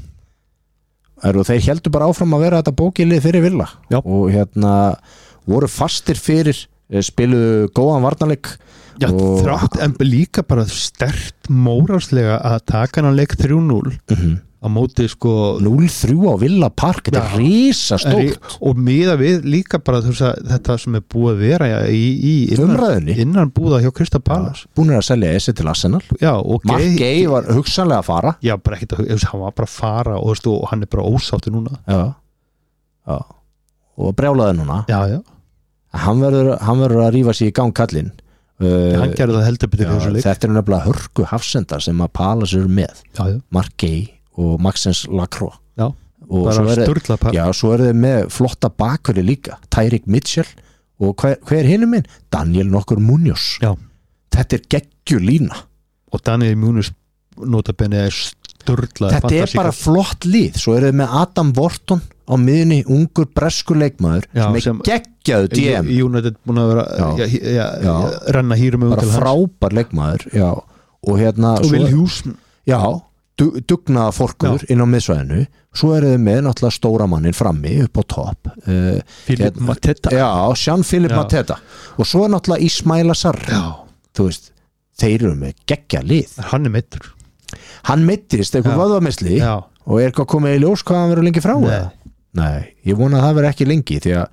herru, þeir heldur bara áfram að vera þetta bókilið fyrir Villa. Já. Og hérna voru fastir fyrir, spiluðu góðan varnarleik. Já, þrátt en líka bara sterkt móralslega að taka hann að leik þrjú núll mm-hmm. á móti sko núll þrjú á Villa Park, þetta er risastórt og miða við líka bara veist, þetta sem er búið að vera í, í innan, innan búða hjá Crystal Palace búin að selja þessi til Arsenal já, Markey var hugsanlega að fara já, bara ekkert að hann var bara að fara og, veist, og hann er bara ósáttur núna já, já. og brjálaði núna já, já. Hann, verður, hann verður að rífa sig í gang kallinn Uh, hann gerði það heldur betur fyrir þessu leik þetta er nefnilega hörku hafsendar sem að Palace eru með já, já. Markey og Maxence Lacroix já, og bara sturla par já, svo eru þeir með flotta bakverði líka Tyrick Mitchell og hver, hver hinum minn? Daniel nokkur Munoz já. Þetta er geggjulína og Daniel Munoz notabenni er sturla þetta er bara flott lið svo eru þeir með Adam Wharton á miðunni, ungur breskur leikmaður já, sem er geggjaðu D M United búin að vera já, já, já, já, renna hýrum bara frábær leikmaður já. og hérna og Will Hughes já, dugnaða forkur inn á miðsvæðinu svo eru þau með náttúrulega stóra mannin frammi upp á topp uh, Philip hérna, Mateta já, Jean-Philippe Mateta og svo er náttúrulega Ismaila Sarr þú veist, þeir eru með geggja lið hann er meittur hann meittist eitthvað vöðvamisli og er eitthvað komið í ljós hvað hann verður lengi frá Nei. Nei, ég vona að það verður ekki lengi því að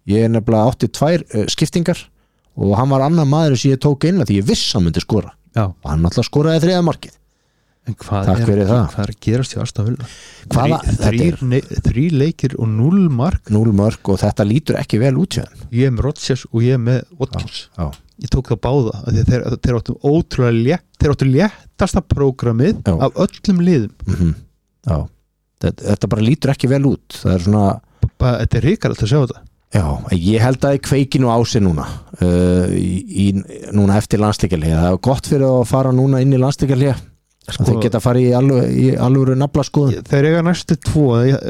ég er nefnilega átti tvær uh, skiptingar og hann var annar maður sem ég tók inn að því ég viss hann myndi skora Já. og hann alltaf skoraði þriða markið. En hvað Takk er, fyrir það. hvað er að gerast í Aston Villa? Hvaða, Þrír, ne- þrír leikir og núll mark núll mörk og þetta lítur ekki vel út hjá þeim. Ég er með Rodgers og ég er með Watkins Já, Ég tók það báða af því að þeir, þeir áttu ótrúlega létt þeir áttu léttasta prógramið Já. af öllum liðum mm Já. Þetta, þetta bara lítur ekki vel út. Það er svona bara, Þetta er ríkalegt að sjá þetta Já, ég held að ég kveiki nú á sig núna uh, í, í, núna eftir landsleikjarlið. Það er gott fyrir að fara núna inn í landsleikjarlið sko, þeir geta að fara í alvöru, í alvöru nafla skoðun. Þeir eiga næstu tvo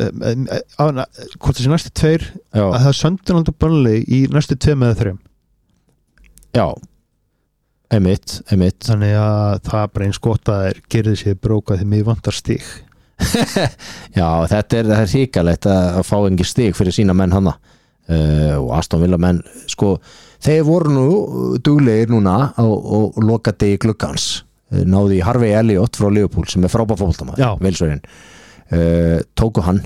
hvort þessi næstu tveir Já. að það er Sunderland og Burnley í næstu tveim eða þreim Já, einmitt, einmitt. Þannig að það er bara eins gott að þeir gerði sér bróka því mig vantar stig Já, þetta er, er híkalegt að fá engi stig fyrir sína menn hana uh, og Aston Villa menn sko, þeir voru nú duglegir núna á, á lokadegi gluggans, náði Harvey Elliott frá Liverpool sem er frábær fótboltamaður, Velsverinn uh, tóku hann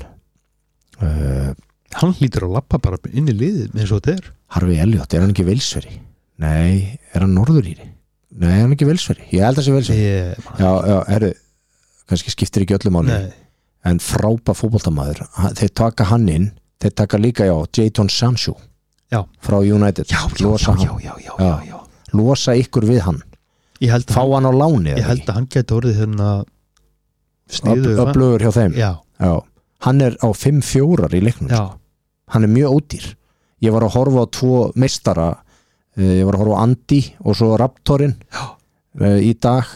uh, Hann hlýtur að lappa bara inn í liðið eins og þetta er Harvey Elliott, er hann ekki Velsveri? Nei, er hann Norðuríri? Nei, er hann ekki Velsveri? Ég held að það sé Velsveri yeah, Já, já, herru kannski skiptir ekki öllu máli Nei. en frábær fótboltamaður þeir taka hann inn, þeir taka líka já, Jadon Sancho já. frá United já, já, losa, já, já, já, já, já. losa ykkur við hann fá hann, hann á láni ég held að hann geti orðið hérna sniður öflugur hjá þeim já. Já. Hann er á fimm fjórar í leiknum já. Hann er mjög ódýr ég var að horfa á tvo meistara ég var að horfa á Andy og svo Raptorin í dag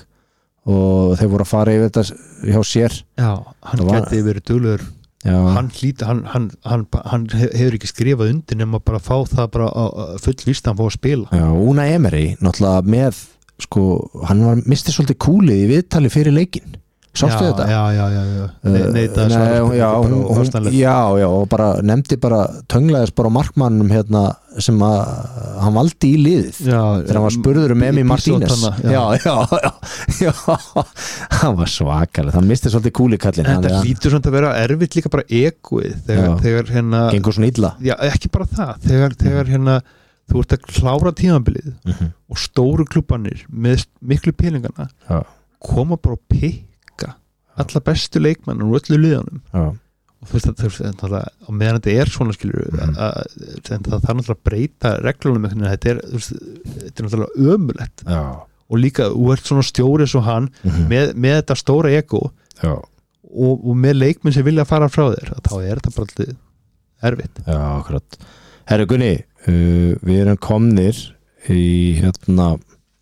og þeir voru að fara yfir þetta hjá sér já, hann var... geti verið duglegur hann, hlýt, hann, hann, hann, hann hefur ekki skrifað undir nema bara að fá það bara fullvíst að hann fá að spila já, Una Emery, náttúrulega með sko, hann var mistið svolítið kúlið í viðtali fyrir leikinn sástu já, þetta? Já, já, já, já. Ne, neita Nei, já, hún, hún, já, já, og bara nefndi bara tönglaðis bara markmannum hérna sem að hann valdi í liðið já, þegar hann var spurður um Emi Martínez já, já, já, já hann var svakalega, hann misti svolítið kúlikallin en þetta lítur svona að vera erfitt líka bara egoið þegar, þegar hérna gengur svona illa já, ekki bara það, þegar, þegar hérna þú ert að klára tímabilið mm -hmm. og stóru klubbanir með miklu peningana já. koma bara að pikka alla bestu leikmenn og öllu liðanum já. og þú veist að það og meðan þetta er svona skilur mm. að, það þarf náttúrulega að breyta reglunum þetta er, veist, þetta er náttúrulega ömulegt já. og líka, þú ert svona stjóri svo hann mm -hmm. með, með þetta stóra ego og, og með leikmenn sem vilja fara frá þér þá er þetta bara alltaf erfitt Já, akkurat Herru Gunni, uh, við erum komnir í hérna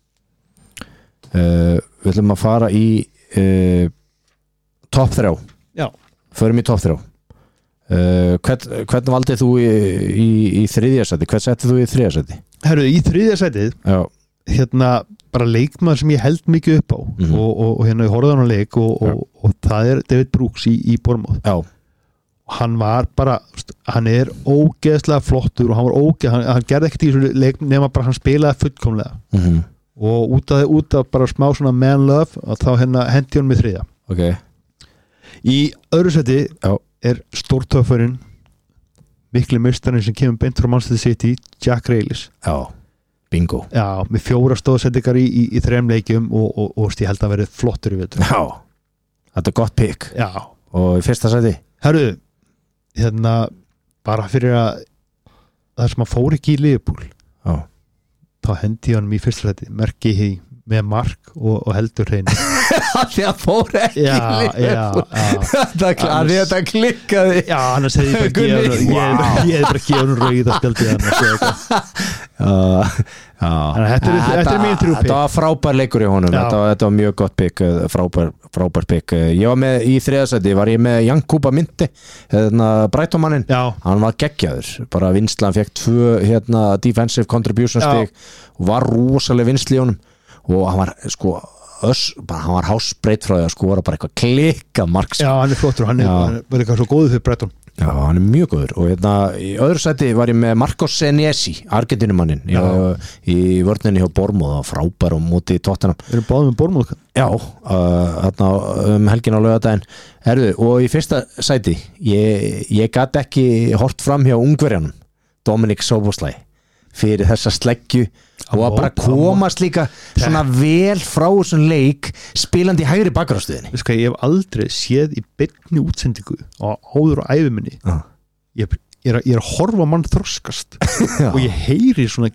uh, við ætlum að fara í uh, topp þrjá Já. förum í topp þrjá uh, hvern, hvern valdið þú í, í, í þriðja sæti, hvern settið þú í þriðja sæti? Herru, í þriðja sætið Já. hérna bara leikmaður sem ég held mikið upp á mm -hmm. og, og, og hérna ég horfði hann á leik og, og, og það er David Brooks í, í Bournemouth Já. hann var bara, hann er ógeðslega flottur og hann var ógeð hann, hann gerði ekkert í þessu leik nema bara hann spilaði fullkomlega mm -hmm. og út af, út af bara smá svona man love og þá hérna hendi hann með þriðja okay. Í öðru seti Já. er stórtöfurinn mikli meistarinn sem kemur beint frá Manchester City, Jack Grealish Já, bingo Já, með fjóra stóðsendingar í, í, í þrem leikjum og, og, og ég held að verið flottur í vetur Já, þetta er gott pick Já. Og í fyrsta seti? Herru, hérna bara fyrir að það sem hann fór ekki í Liverpool Já. þá hendi hann í fyrsta seti merki hí með mark og, og heldur hreinu Það fór ekki já, í Liverpool Þetta klikkaði Já, annars hefði ég bara gefið ég hefði bara gefið hún rauð að spjaldi hann Þetta er mjög trú pick Þetta var frábær leikur í honum þetta var, þetta var mjög gott pick frábær, frábær pick ég var með í þriðasæti var ég með Jankuba Minte hérna Brighton-mannin hann var geggjaður bara vinslan fekk tvö hérna defensive contribution stig og var rosalega vinsli í honum og hann var sko öss, bara hann var hásbreytt frá því að skora bara eitthvað klikka marks Já, hann er flottur, hann er bara eitthvað svo góður fyrir Brighton Já, hann er mjög góður og hérna í öðru sæti var ég með Marcos Senesi Argentínumannin í vörninni hjá Bournemouth frábær og móti Tottenham Við erum báðum með Bournemouth Já, uh, hérna um helgin á laugardaginn Herðu, og í fyrsta sæti ég, ég gat ekki hort fram hjá Ungverjanum Dominik Szoboszlai fyrir þessa sleggju og að bara komast líka svona vel frá þessum leik spilandi í hægri bakgrástöðinni. Sko, ég hef aldrei séð í beinni útsendingu á áður og ævi minni uh. ég, ég, er, ég er að horfa mann þroskast og ég heyri svona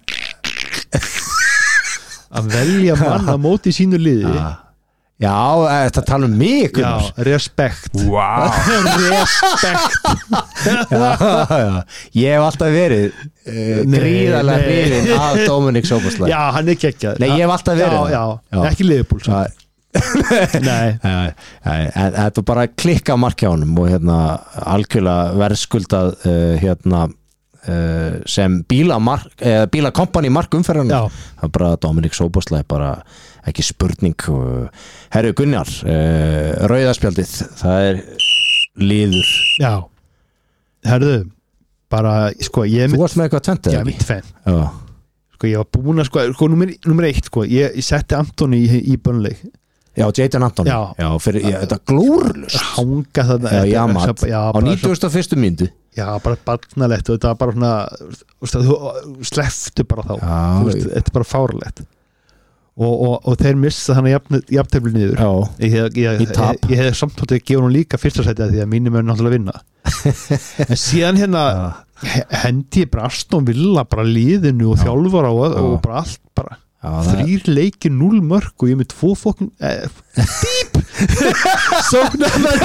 að velja mann að móti sínu liði uh. Já, þetta tala um mig Já, respekt wow. Respekt já, já. Ég hef alltaf verið uh, gríðarlega hrifinn af Dominik Szoboszlai Já, hann er geggjað Nei, ég hef alltaf verið Já, já, já. Ekki Liverpool Nei En þetta er bara klikka mark hjá honum og hérna algjörlega verðskuldað uh, hérna uh, sem bílamark eða bílakompani mark umferðarnar það er bara Dominik Szoboszlai bara ekki spurning Herru Gunnar uh, rauðaspjaldið það er liður Já, herru bara, sko, ég Þú varst með eitthvað tventið? Já, mitt fenn Sko, ég var búin að, sko, sko nummer, nummer eitt, sko ég, ég setti Antoni í, í Burnley Já, Jadon Antoni Já, já fyrir, ég, þetta glórlust Hanga þarna Já, já, mat já, á nítugasta og fyrstu mínútu Já, bara barnalegt og þetta var bara svona þú sleftu bara þá já, þú veist, þetta er bara fárlegt Og, og, og þeir missa þannig jafntefli niður ég, ég, ég, ég, ég hef samt hóttið að gefa hún líka fyrsta sæti að því að mínum er náttúrulega að vinna en síðan hérna hendi ég bara Aston Villa bara liðinu og þjálfara og, og bara allt bara þrýr leiki núll mörg og ég með tvo fokkin eh, dýp sóknar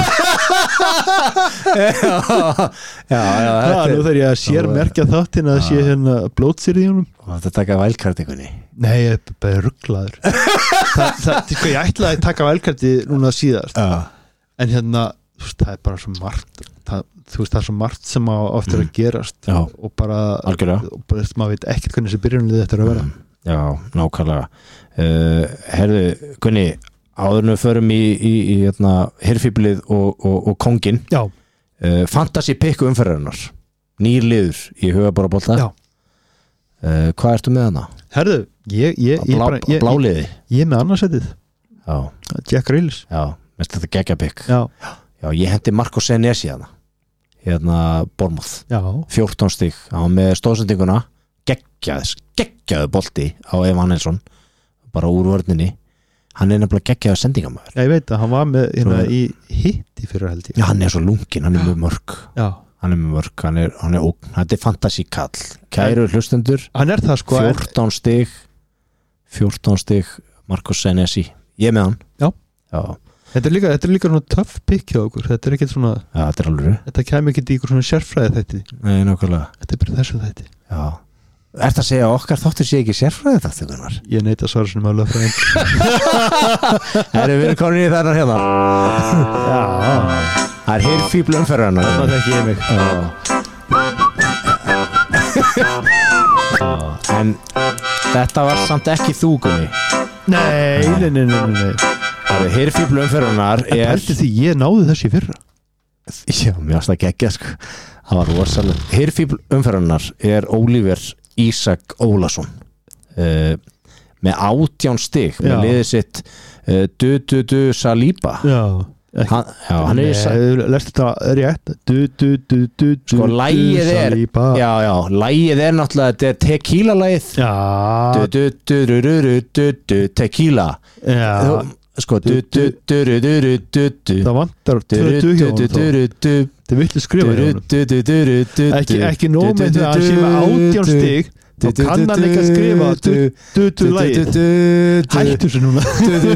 já, já, já það nú þarf ég að sér merkja þáttinn að sé hérna blótsýrði í honum og þetta taka vælkartingunni nei, ég er bara rugglaður það, það, sko, ég ætlaði að taka vælkarti núna síðast já. En hérna, þú veist, það er bara svo margt það, þú veist, það er svo margt sem á oftur að gerast já. og bara, algjörlega og bara, maður veit ekkert hvernig þessi byrjunlið þetta er að vera mm. Já, nákvæmlega uh, Herðu, Gunni áðurinu förum í, í, í hérna, hirfíblið og, og, og kongin Já uh, Fantasy pick umferðarinnar nýr liður í hugabora bolta Já uh, Hvað ertu með hana? Herðu, ég ég, ég, Blá, bara, ég, Bláliði ég, ég er með annarsætið Já Jack Grealish Já, mest þetta geggja pick Já Já, ég hendi Marco Senesi hana hérna Bournemouth Já fjórtán stig á með stóðsendinguna geggjaðis, geggjaðu bolti á Evan Nelson bara úr vörninni hann er nefnilega geggjaðu sendingamæður Já, ég veit að hann var með hérna svo, í hitti fyrir held ég Já, hann er svo lungin, hann er með mörg Já hann er með mörg, hann er, hann er ógn þetta er fantasy kall, kæru hlustendur hann er það sko fjórtán stig fjórtán stig Marcos Senesi, ég með hann Já, Já. Þetta er líka, þetta er líka svona töff pikk hjá okkur þetta er ekkert svona Já, þetta er alveg þetta kemur ekkert í ykkur svona sérfræði þætti Nei, nákvæmlega Þetta er bara þessu þætti Já Ertu að segja að okkar þáttur sé ekki sérfræði þáttu Gunnar? Ég neita að svara svona með lögfræðing Erum við komin í þennan hérna? Já Það er hirfíbl umferðarna Það þekki ég mig En þetta var samt ekki þú Gunni Nei, nei, nei, nei, nei. Það er hirfíbl umferðarnar En pælti því ég náði þessi fyrra Já, mér varst að gegja sko Það var rosalega Hirfíbl umferðarnar er Oliver Ísak Ólason uh, með átján stig með liðið sitt uh, du du du Saliba Já, hann, já, hann er Nei, lestu þetta rétt du du du du sko lægið er já, já, lægið er náttúrulega þetta er tequila lægið Já du du du du du du du tequila Já sko du du du du du du du það vantar tvö hjá honum þið viltu skrifa hjá honum ekki, ekki nóg með það að sé með átján stig og kann hann ekki að skrifa du-du lægið hættu sér núna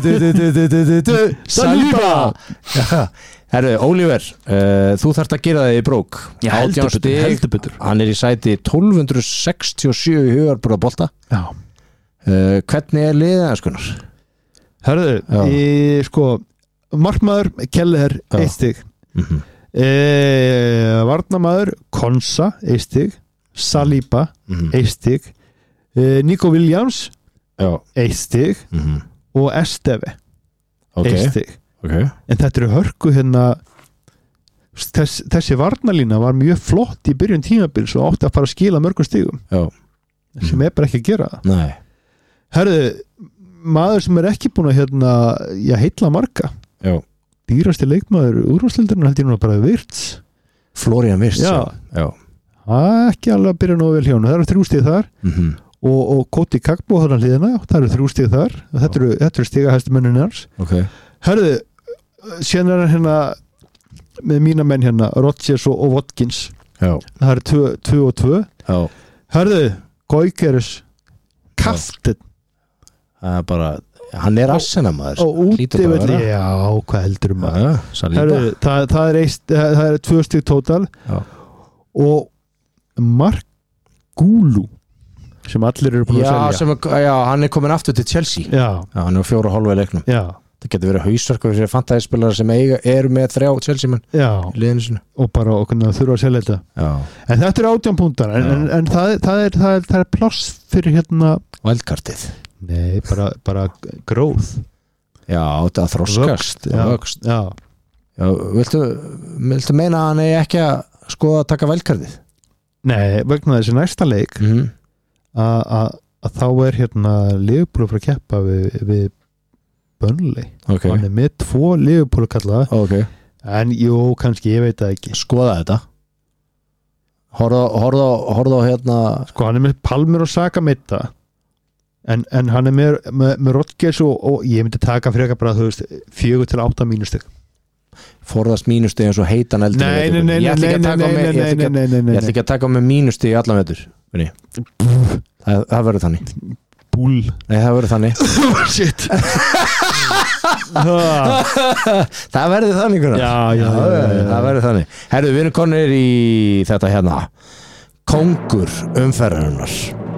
Saliba Herru, Oliver uh, þú þarft að gera það í brók átján stig, hann er í sæti tólf hundruð sextíu og sjö í hugarbrúða bolta já uh, hvernig er liðið það skonar? Herðu, í, sko markmaður, Keller, eitt stig mm-hmm. e, varnamaður, Konsa eitt stig, Saliba mm-hmm. eitt stig e, Nico Williams Já. eitt stig mm-hmm. og Esteve okay. eitt stig okay. en þetta eru hörku hérna þess, þessi varnalína var mjög flott í byrjun tímabils og átti að fara að skila mörgum stigum Já. sem er bara ekki að gera það Nei. Herðu maður sem er ekki búin að hérna, já, heilla marga já. Dýrasti leikmaður úrvarsdeildarinnar held ég nú bara Wirtz Florian Wirtz já. Já. ekki alveg að byrja nógu vel hjá hann, það eru þrjú stig þar mm-hmm. og, og Koti Kakbo þarna hliðina, það eru þrjú stig þar þetta eru, eru stigahæstu mennin hans okay. Hörðu, síðan er hann hérna með mína menn hérna Rodgers og, og Watkins Já. það eru tvö og tvö Hörðu, Goikeres kaftin það er bara, hann er assena maður og úti velli, já, hvað heldur maður ja, Hörðu, það, það er eitt, það er tvö stig tótal já. Og Mark Gulu sem allir eru búin já, að selja er, já, hann er komin aftur til Chelsea já. Já, hann er fjóra og hálfa í leiknum já. það getur verið hausverk fyrir fantasy-spilara sem eiga, eru með þrjá Chelsea-menn í liðinu sinu og bara okkur þurfa að selja þetta já. En þetta er átján púntar en, en, en það, það er, það er, er pláss fyrir hérna wildcardið nei, bara, bara growth já, þetta þroskast já, já. Já, viltu, viltu meina að hann er ekki að skoða að taka wildcardið? Nei, vegna þessi næsta leik mm-hmm. að þá er hérna Liverpool að keppa við, við Burnley okay. hann er með tvo Liverpool að kalla okay. en jú, kannski, ég veit það ekki skoða þetta horfðu á hérna sko, hann er með Palmer og Saka mitta en, en hann er með, með, með Rodgers og, og ég myndi taka frekar bara þú veist, fjögur til átta mínustig forðast mínustig eins og heitan eldur nei, nei, nei, ég ætla ekki að taka nei, með ég ætla ekki að taka með mínustig í allan vetur það, það verður þannig búl nei, það verður þannig shit það verður þannig já, já, já, já, já. það verður þannig herru, við erum konir í þetta hérna kóngur umferðarinnar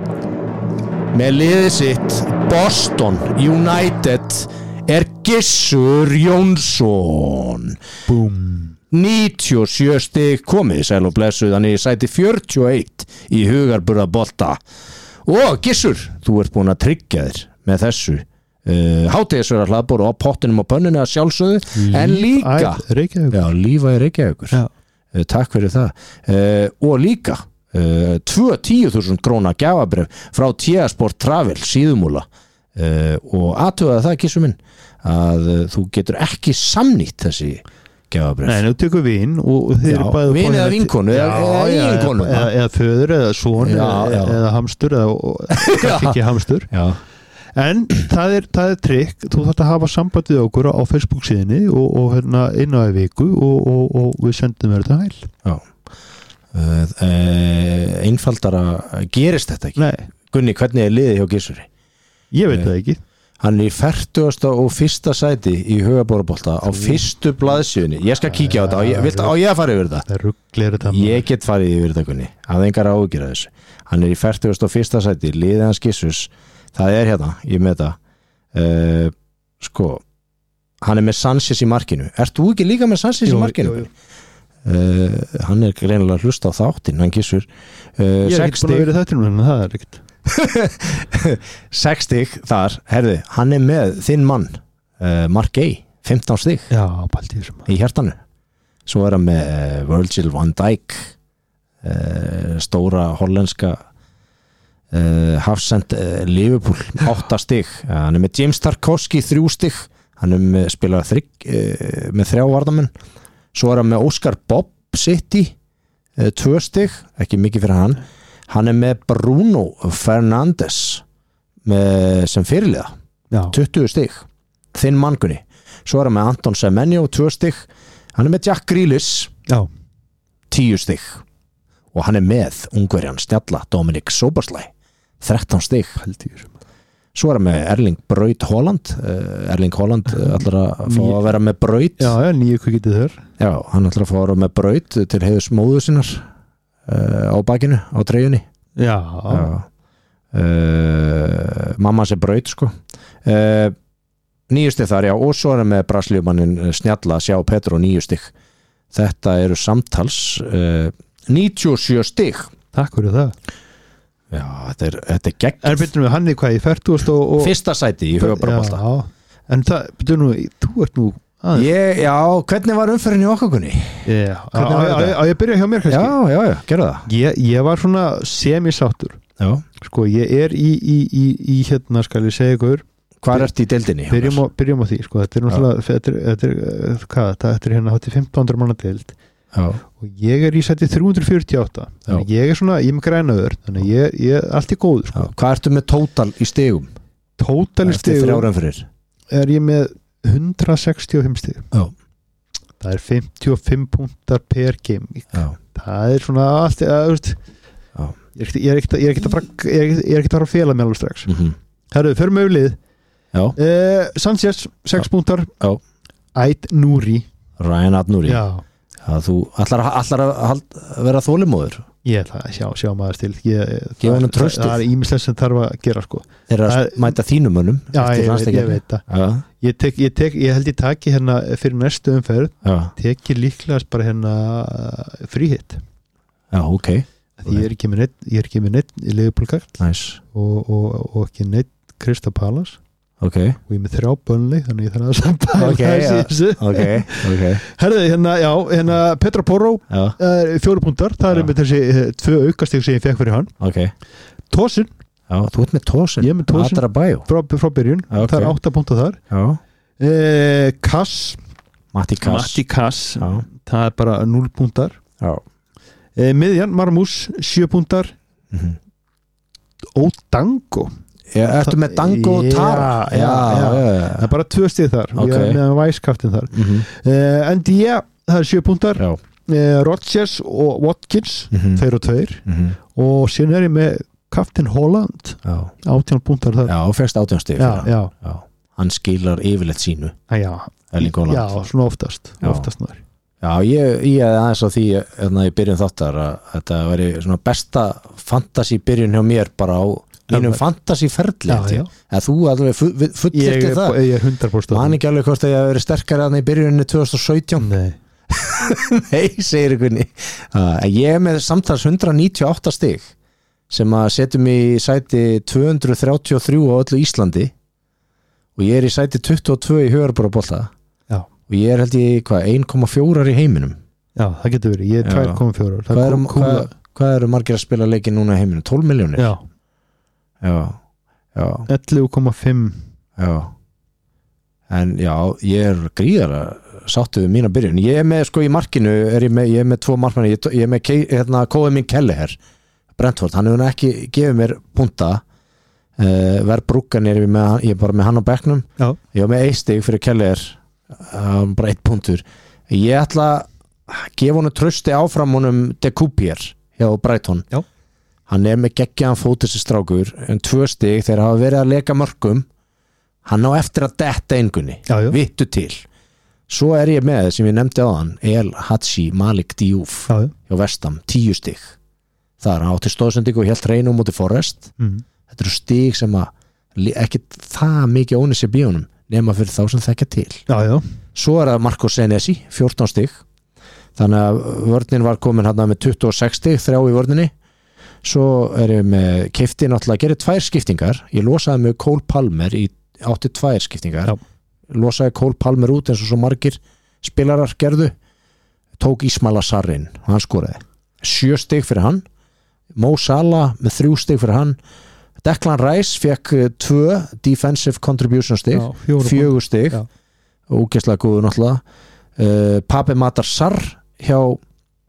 með liðið sitt Boston United er Gissur Jónsson Boom. níutíu og sjö stig komið sæl og blessuð, hann er í sæti fjörutíu og eitt í hugarburða bolta og Gissur, þú ert búin að tryggja þér með þessu uh, hátegisverðar hlaðbor á pottinum og pönnunni að sjálfsögðu Líf, en líka já, lífa í Reykjavíkur uh, takk fyrir það uh, og líka uh, tvö tíu þúsund króna gjafabref frá T-Sport Travel síðumúla uh, og aðtöða það Gissur minn að uh, þú getur ekki samnýtt þessi gefabref. Nei, nú tekur vín og þeir eru bæði vín eða vinkonu eða eiginkonu eða, eða föður eða son já, eða, já. eða hamstur eða kannski ekki hamstur já. En það er, það er trikk þú þarf að hafa sambandið okkur á Facebook síðinni og, og hérna inn á í viku og, og, og við sendum þér þetta hæl Já uh, uh, einfaldara gerist þetta ekki? Nei. Gunni, hvernig er liðið hjá Gissuri? Ég veit uh, það ekki Hann er í fertugasta og fyrsta sæti í hugabórabolta á fyrstu blaðsíðunni. Ég skal kíkja á þetta. Á ég, vilt, á ég að fara yfir þetta? þetta ég get farið yfir þetta kunni. Það er engar áhyggjur af þessu. Hann er í fertugasta og fyrsta sæti. Liðið hans Gissurs. Það er hérna. Ég með það. Uh, sko. Hann er með Sanchez í markinu. Ert þú ekki líka með Sanchez jú, í markinu? Jú, jú. Uh, hann er greinilega að hlusta á þáttinn. Hann Gissur. Uh, ég er ekki búin að vera þetta en það er ekkert. sex stig þar, herðu, hann er með þinn mann, uh, Mark Gay fimmtán stig já, í hjartanu svo er hann með uh, Virgil van Dijk uh, stóra hollenska uh, hafsend uh, Liverpool átta stig, uh, hann er með James Tarkowski þrjú stig, hann er með spilar þrygg, uh, með þrjá varnamenn svo er hann með Oscar Bob City uh, tvö stig, ekki mikið fyrir hann hann er með Bruno Fernandes með, sem fyrirliða Já. tuttugu stig þinn mangunni, svo er hann með Anton Semenyo tvö stig, hann er með Jack Grealish Já. tíu stig og hann er með ungverjan snjalla Dominic Soboslai þrettán stig svo er hann með Erling Braut Haaland Erling Haaland ætlar að fá að vera með Braut Já, já, nýju hvað getið þör Já, hann ætlar að fá að vera með Braut til heiðus móðu sinnar Uh, á bakinu, á treyjunni já, já. Uh, mamma sé braut sko uh, níu stig þar já og svo er hann með braslíumannin snjalla sjá Petro níu stig þetta eru samtals uh, níutíu og sjö stig takk fyrir það já þetta er, þetta er gegn er betur með hann í hvað í fertugasta og, og fyrsta sæti í hugabarabólta en það betur nú þú ert nú Ég, já, hvernig var umferðin í okkakunni? Já, á ég byrja hjá mér kannski? Já, já, já, gerðu það Ég, ég var svona semisáttur Já Sko, ég er í, í, í, í hérna, skal ég segja ykkur Hvað ert í deildinni? Byrjum á, byrjum á því, sko, þetta er náttúrulega þetta er, þetta er, hvað, þetta er hérna hátt í fimmtán hundruð manna deild Já. og ég er í sæti þrjú hundruð fjörutíu og átta þannig að ég er svona, ég er með grænaður þannig að ég, ég er allt í góðu sko. Hvað ertu með tótal í stigum? Tótal í stigum er ég með hundrað sextíu og fimm stig Já. það er fimmtíu og fimm punktar per game það er svona allt að, veist, ég er ekkert að fara ég er ekkert að fara að fela með alveg strax mm -hmm. herru, förum við lið uh, Sanchez, sex punktar Ait Nouri Ryan Ait Nouri Já að þú allar, allar að vera þolimóður ég ætla að sjá, sjá maður til ég, það, það, það er ímislegt sem þarf að gera sko. þeir eru að mæta þínum mönnum já, ég veit, ég veit það ég, tek, ég, tek, ég held ég taki hérna fyrir næstu umferð tekið líklegast bara hérna fríhitt já, ok ég er ekki með neitt, ég er ekki með neitt í Liverpool-kart nice. og, og, og ekki neitt Crystal Palace Okay. og ég með þrjá bönli þannig ég þarf að sampæla okay, ja. okay, okay. herðu, hérna, já, hérna Petra Porro uh, fjóru púntar, það er með þessi uh, tvö aukastig sem ég fekk fyrir hann okay. Tosin já, þú ert með Tosin, ég er með Tosin frá, frá byrjun, okay. það er átta púntar þar uh, Kass Matti Kass, Matti Kass. það er bara núll púntar uh, miðjan, Marmús, sjö púntar mm -hmm. og Dango Já, ertu með Dango og Tara já, já, já, já. það er bara tvö stig þar okay. ég er með væskaftin þar mm -hmm. uh, en ég, það er sjö púntar uh, Rodgers og Watkins mm -hmm. tveir og tveir mm -hmm. og síðan er ég með kaftin Holland átján púntar þar já, fyrst átján stig já, já. Já. hann skilar yfirleitt sínu já, já svona oftast, oftast nær. Já, ég, ég aðeins á því að ég byrjun þáttar að þetta veri svona besta fantasy byrjun hjá mér bara á mínum fantasíferðli að þú alveg fullirti það ég er hundra prósent man ekki alveg hvort að ég hef verið sterkari að það í byrjunni tvö þúsund og sautján nei, nei segir ykkurni uh, ég er með samtals hundrað níutíu og átta stig sem að setjum í sæti tvö hundruð þrjátíu og þrjú á öllu Íslandi og ég er í sæti tuttugu og tvö í Hugarborabólta og ég er held ég hvað einn komma fjórar í heiminum já það getur verið, ég er tvö komma fjórar hvað eru hvað, hvað eru margir að spila leikin núna í heiminum, tólf miljónir já Já, já. ellefu komma fimm Já en já, ég er gríðar sáttu við mína byrjun, ég er með sko í markinu er ég með, ég er með tvo markmanni ég, ég er með hérna Kóði minn Kelleher Brentford, hann hefur ekki gefið mér punta uh, Verbruggan er ég með ég er bara með hann á bekknum já. ég er með eitt stig fyrir Kelleher uh, bara eitt puntur ég ætla að gefa honum trösti áfram honum De Coupier hjá Brighton já hann er með geggjaðan fót þessi strákur en tvö stig þegar hafa verið að leka mörgum hann á eftir að detta engunni vittu til svo er ég með sem ég nefndi á hann El Hadji Malik Diouf já, já. hjá Vestam, tíu stig það er átti stóðsendingu og helt reynum mútið Forrest mm. þetta eru stig sem að ekki það mikið ónið sér bíónum nema fyrir þá sem þekkja til já, já. svo er það Marco Senesi, fjórtán stig þannig að vörnin var komin hann með tuttugu og sex stig, þrjá í vörninni svo er ég með keypti náttúrulega, gerir tvær skiptingar ég losaði með Cole Palmer í átti tvær skiptingar já. losaði Cole Palmer út eins og svo margir spilarar gerðu tók Ismaila Sarrin og hann skoraði sjö stig fyrir hann Mo Salah með þrjú stig fyrir hann Declan Rice fekk tvö defensive contribution stig já, fjögur stig og úgeðslega góður náttúrulega uh, Pape Matar Sarr hjá uh,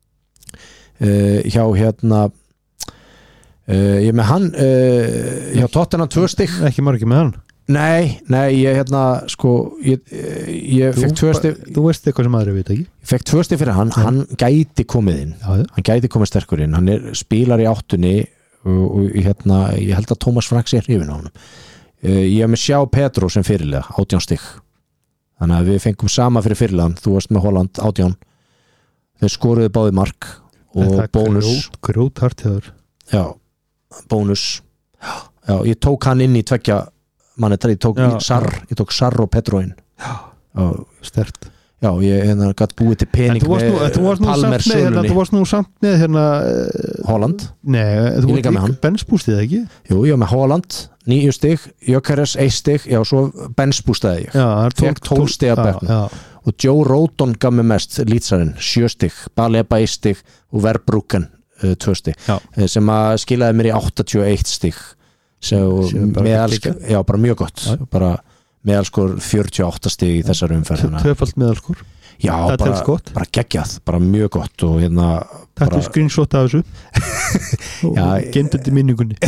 hjá hérna Uh, ég með hann uh, hjá Tottenham tvö stig ekki margir með hann nei, nei, ég hérna sko ég, ég fekk tvö stig þú veist eitthvað sem aðri veit ekki ég fekk tvö stig fyrir hann, ja. hann gæti komið inn já, ja. hann gæti komið sterkur inn hann er spilar í áttunni og, og hérna, ég held að Thomas Franks er hrifinn á hann uh, ég hef með Sjá Pedro sem fyrirlega, átján stig þannig að við fengum sama fyrir fyrirlegan þú varst með Holland, átján þeir skoruðu báði mark og bónus grót hartiður já bónus já, ég tók hann inn í tveggja manni, ég tók já, Sarr ég tók Sarr og Pedro inn stert já, ég hérna gætt búið til pening þú með Palmer sölunni þú varst nú samt með hérna Holland nei, þú varst líka benchboostið ekki? jú, ég var með Holland, níu stig Jökeres, eitt stig, já, svo benchboostaði ég já, fekk tólf stig að bekna og Joe Rodon gaf mig mest lýtsarinn, sjö stig Baleba eitt stig og Verbruggen Uh, tvö stig já. sem að skilaði mér í áttatíu og eitt stig meðalskor, já bara mjög gott já. bara meðalskor fjörutíu og átta stig í þessar umferð tvöfald meðalskor Já, það bara, bara geggjað, bara mjög gott og hérna Þetta er screenshot af þessu og gemdu þetta í minningunni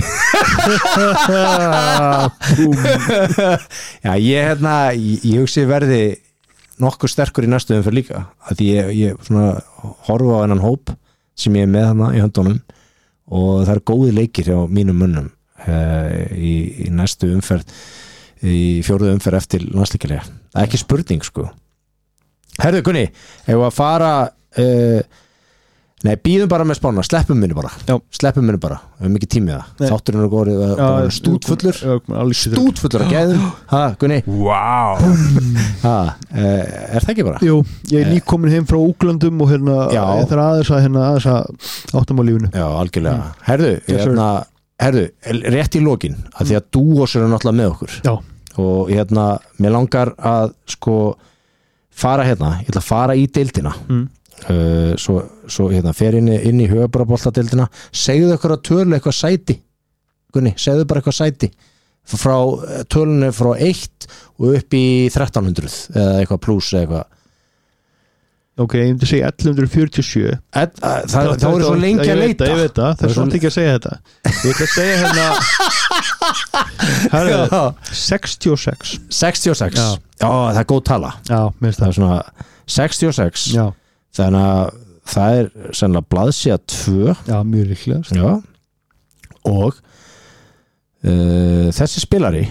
Já, ég hérna ég, ég hugsi verði nokkuð sterkur í næstu umferð líka að ég, ég svona horfa á þennan hóp sem ég er með hana í höndunum og það er góði leikir hjá mínum mönnum uh, í, í næstu umferð í fjórðu umferð eftir landsleikjalega það er ekki spurning sko Herðu Gunni, ef við að fara uh, nei, býðum bara með spána sleppum minni bara, Já. sleppum minni bara við hefum ekki tímið það, þátturinn er góður uh, stútfullur, stútfullur að gæðum, ha Gunni wow. ha, uh, er það ekki bara? Jú, ég er nýkomin heim frá Úglandum og hérna, ég þarf aðeins að hérna, aðeins að áttam á lífinu Já, algjörlega, mm. herðu, hérna herðu, rétt í lokin, mm. að því að Dúos eru náttúrulega með okkur Já. og hérna, mér langar að sko fara hérna, ég ætla að fara í deildina mm. uh, svo, svo hérna fer inn í, inn í höfubraboltadeildina segðu ykkur að tölu eitthvað sæti Gunni, segðu bara eitthvað sæti frá tölunni frá eitt og upp í þrettán hundruð eða eitthvað pluss eða eitthvað Ok, ég myndi segja ellefu hundruð fjörutíu og sjö Ed, að, það, það, það voru svo lengi að leita Ég veit það, það er svolítið ekki að segja þetta Ég ætla að segja hérna Herðu, sextíu og sex sextíu og sex, já, já það er góð tala Já, mér finnst það Það er svona sextíu og sex Já Þannig að það er sennilega blaðsíða tvö Já, mjög líklega Já Og uh, þessi spilari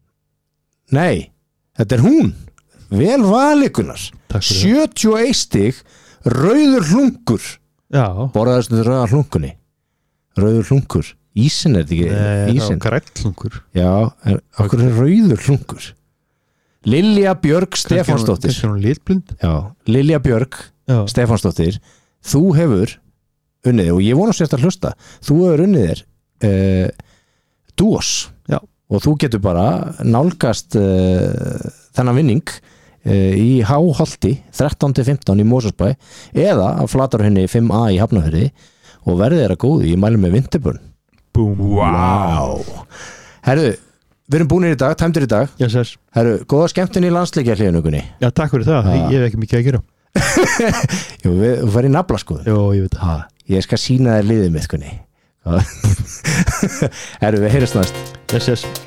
Nei, þetta er hún Vel valikunar sjötíu og eitt stig rauður hlungur Já Borðaðist þetta rauða hlungunni Rauður hlungur Ísin er þetta ekki Nei, Ísin græll hlungur Já, er, okkur er rauður hlungur Lilja Björg Stefánsdóttir Þessi er hún litblind Já, Lilja Björg Já. Stefánsdóttir Þú hefur unnið og ég vona sérst að hlusta Þú hefur unnið þér uh, Dúos Já Og þú getur bara nálgast uh, þennan vinning í Háholti þrettán til fimmtán í Mosfellsbæ eða að Flatarhrauni fimm A í Hafnarfirði og verðið er að góði, ég mæli með Vinterburn Búm, wow Herðu, við erum búinir í dag, tæmdir í dag yes, yes. Herðu, góða skemmtun í landsleikja hliðunugunni Já, takk fyrir það, ég hef ekki mikið að gera Jú, við, þú fær í nafla sko Jó, ég veit það Ég skal sína þér liðið mitt, kunni Herðu, við heyrjast næst Yes, yes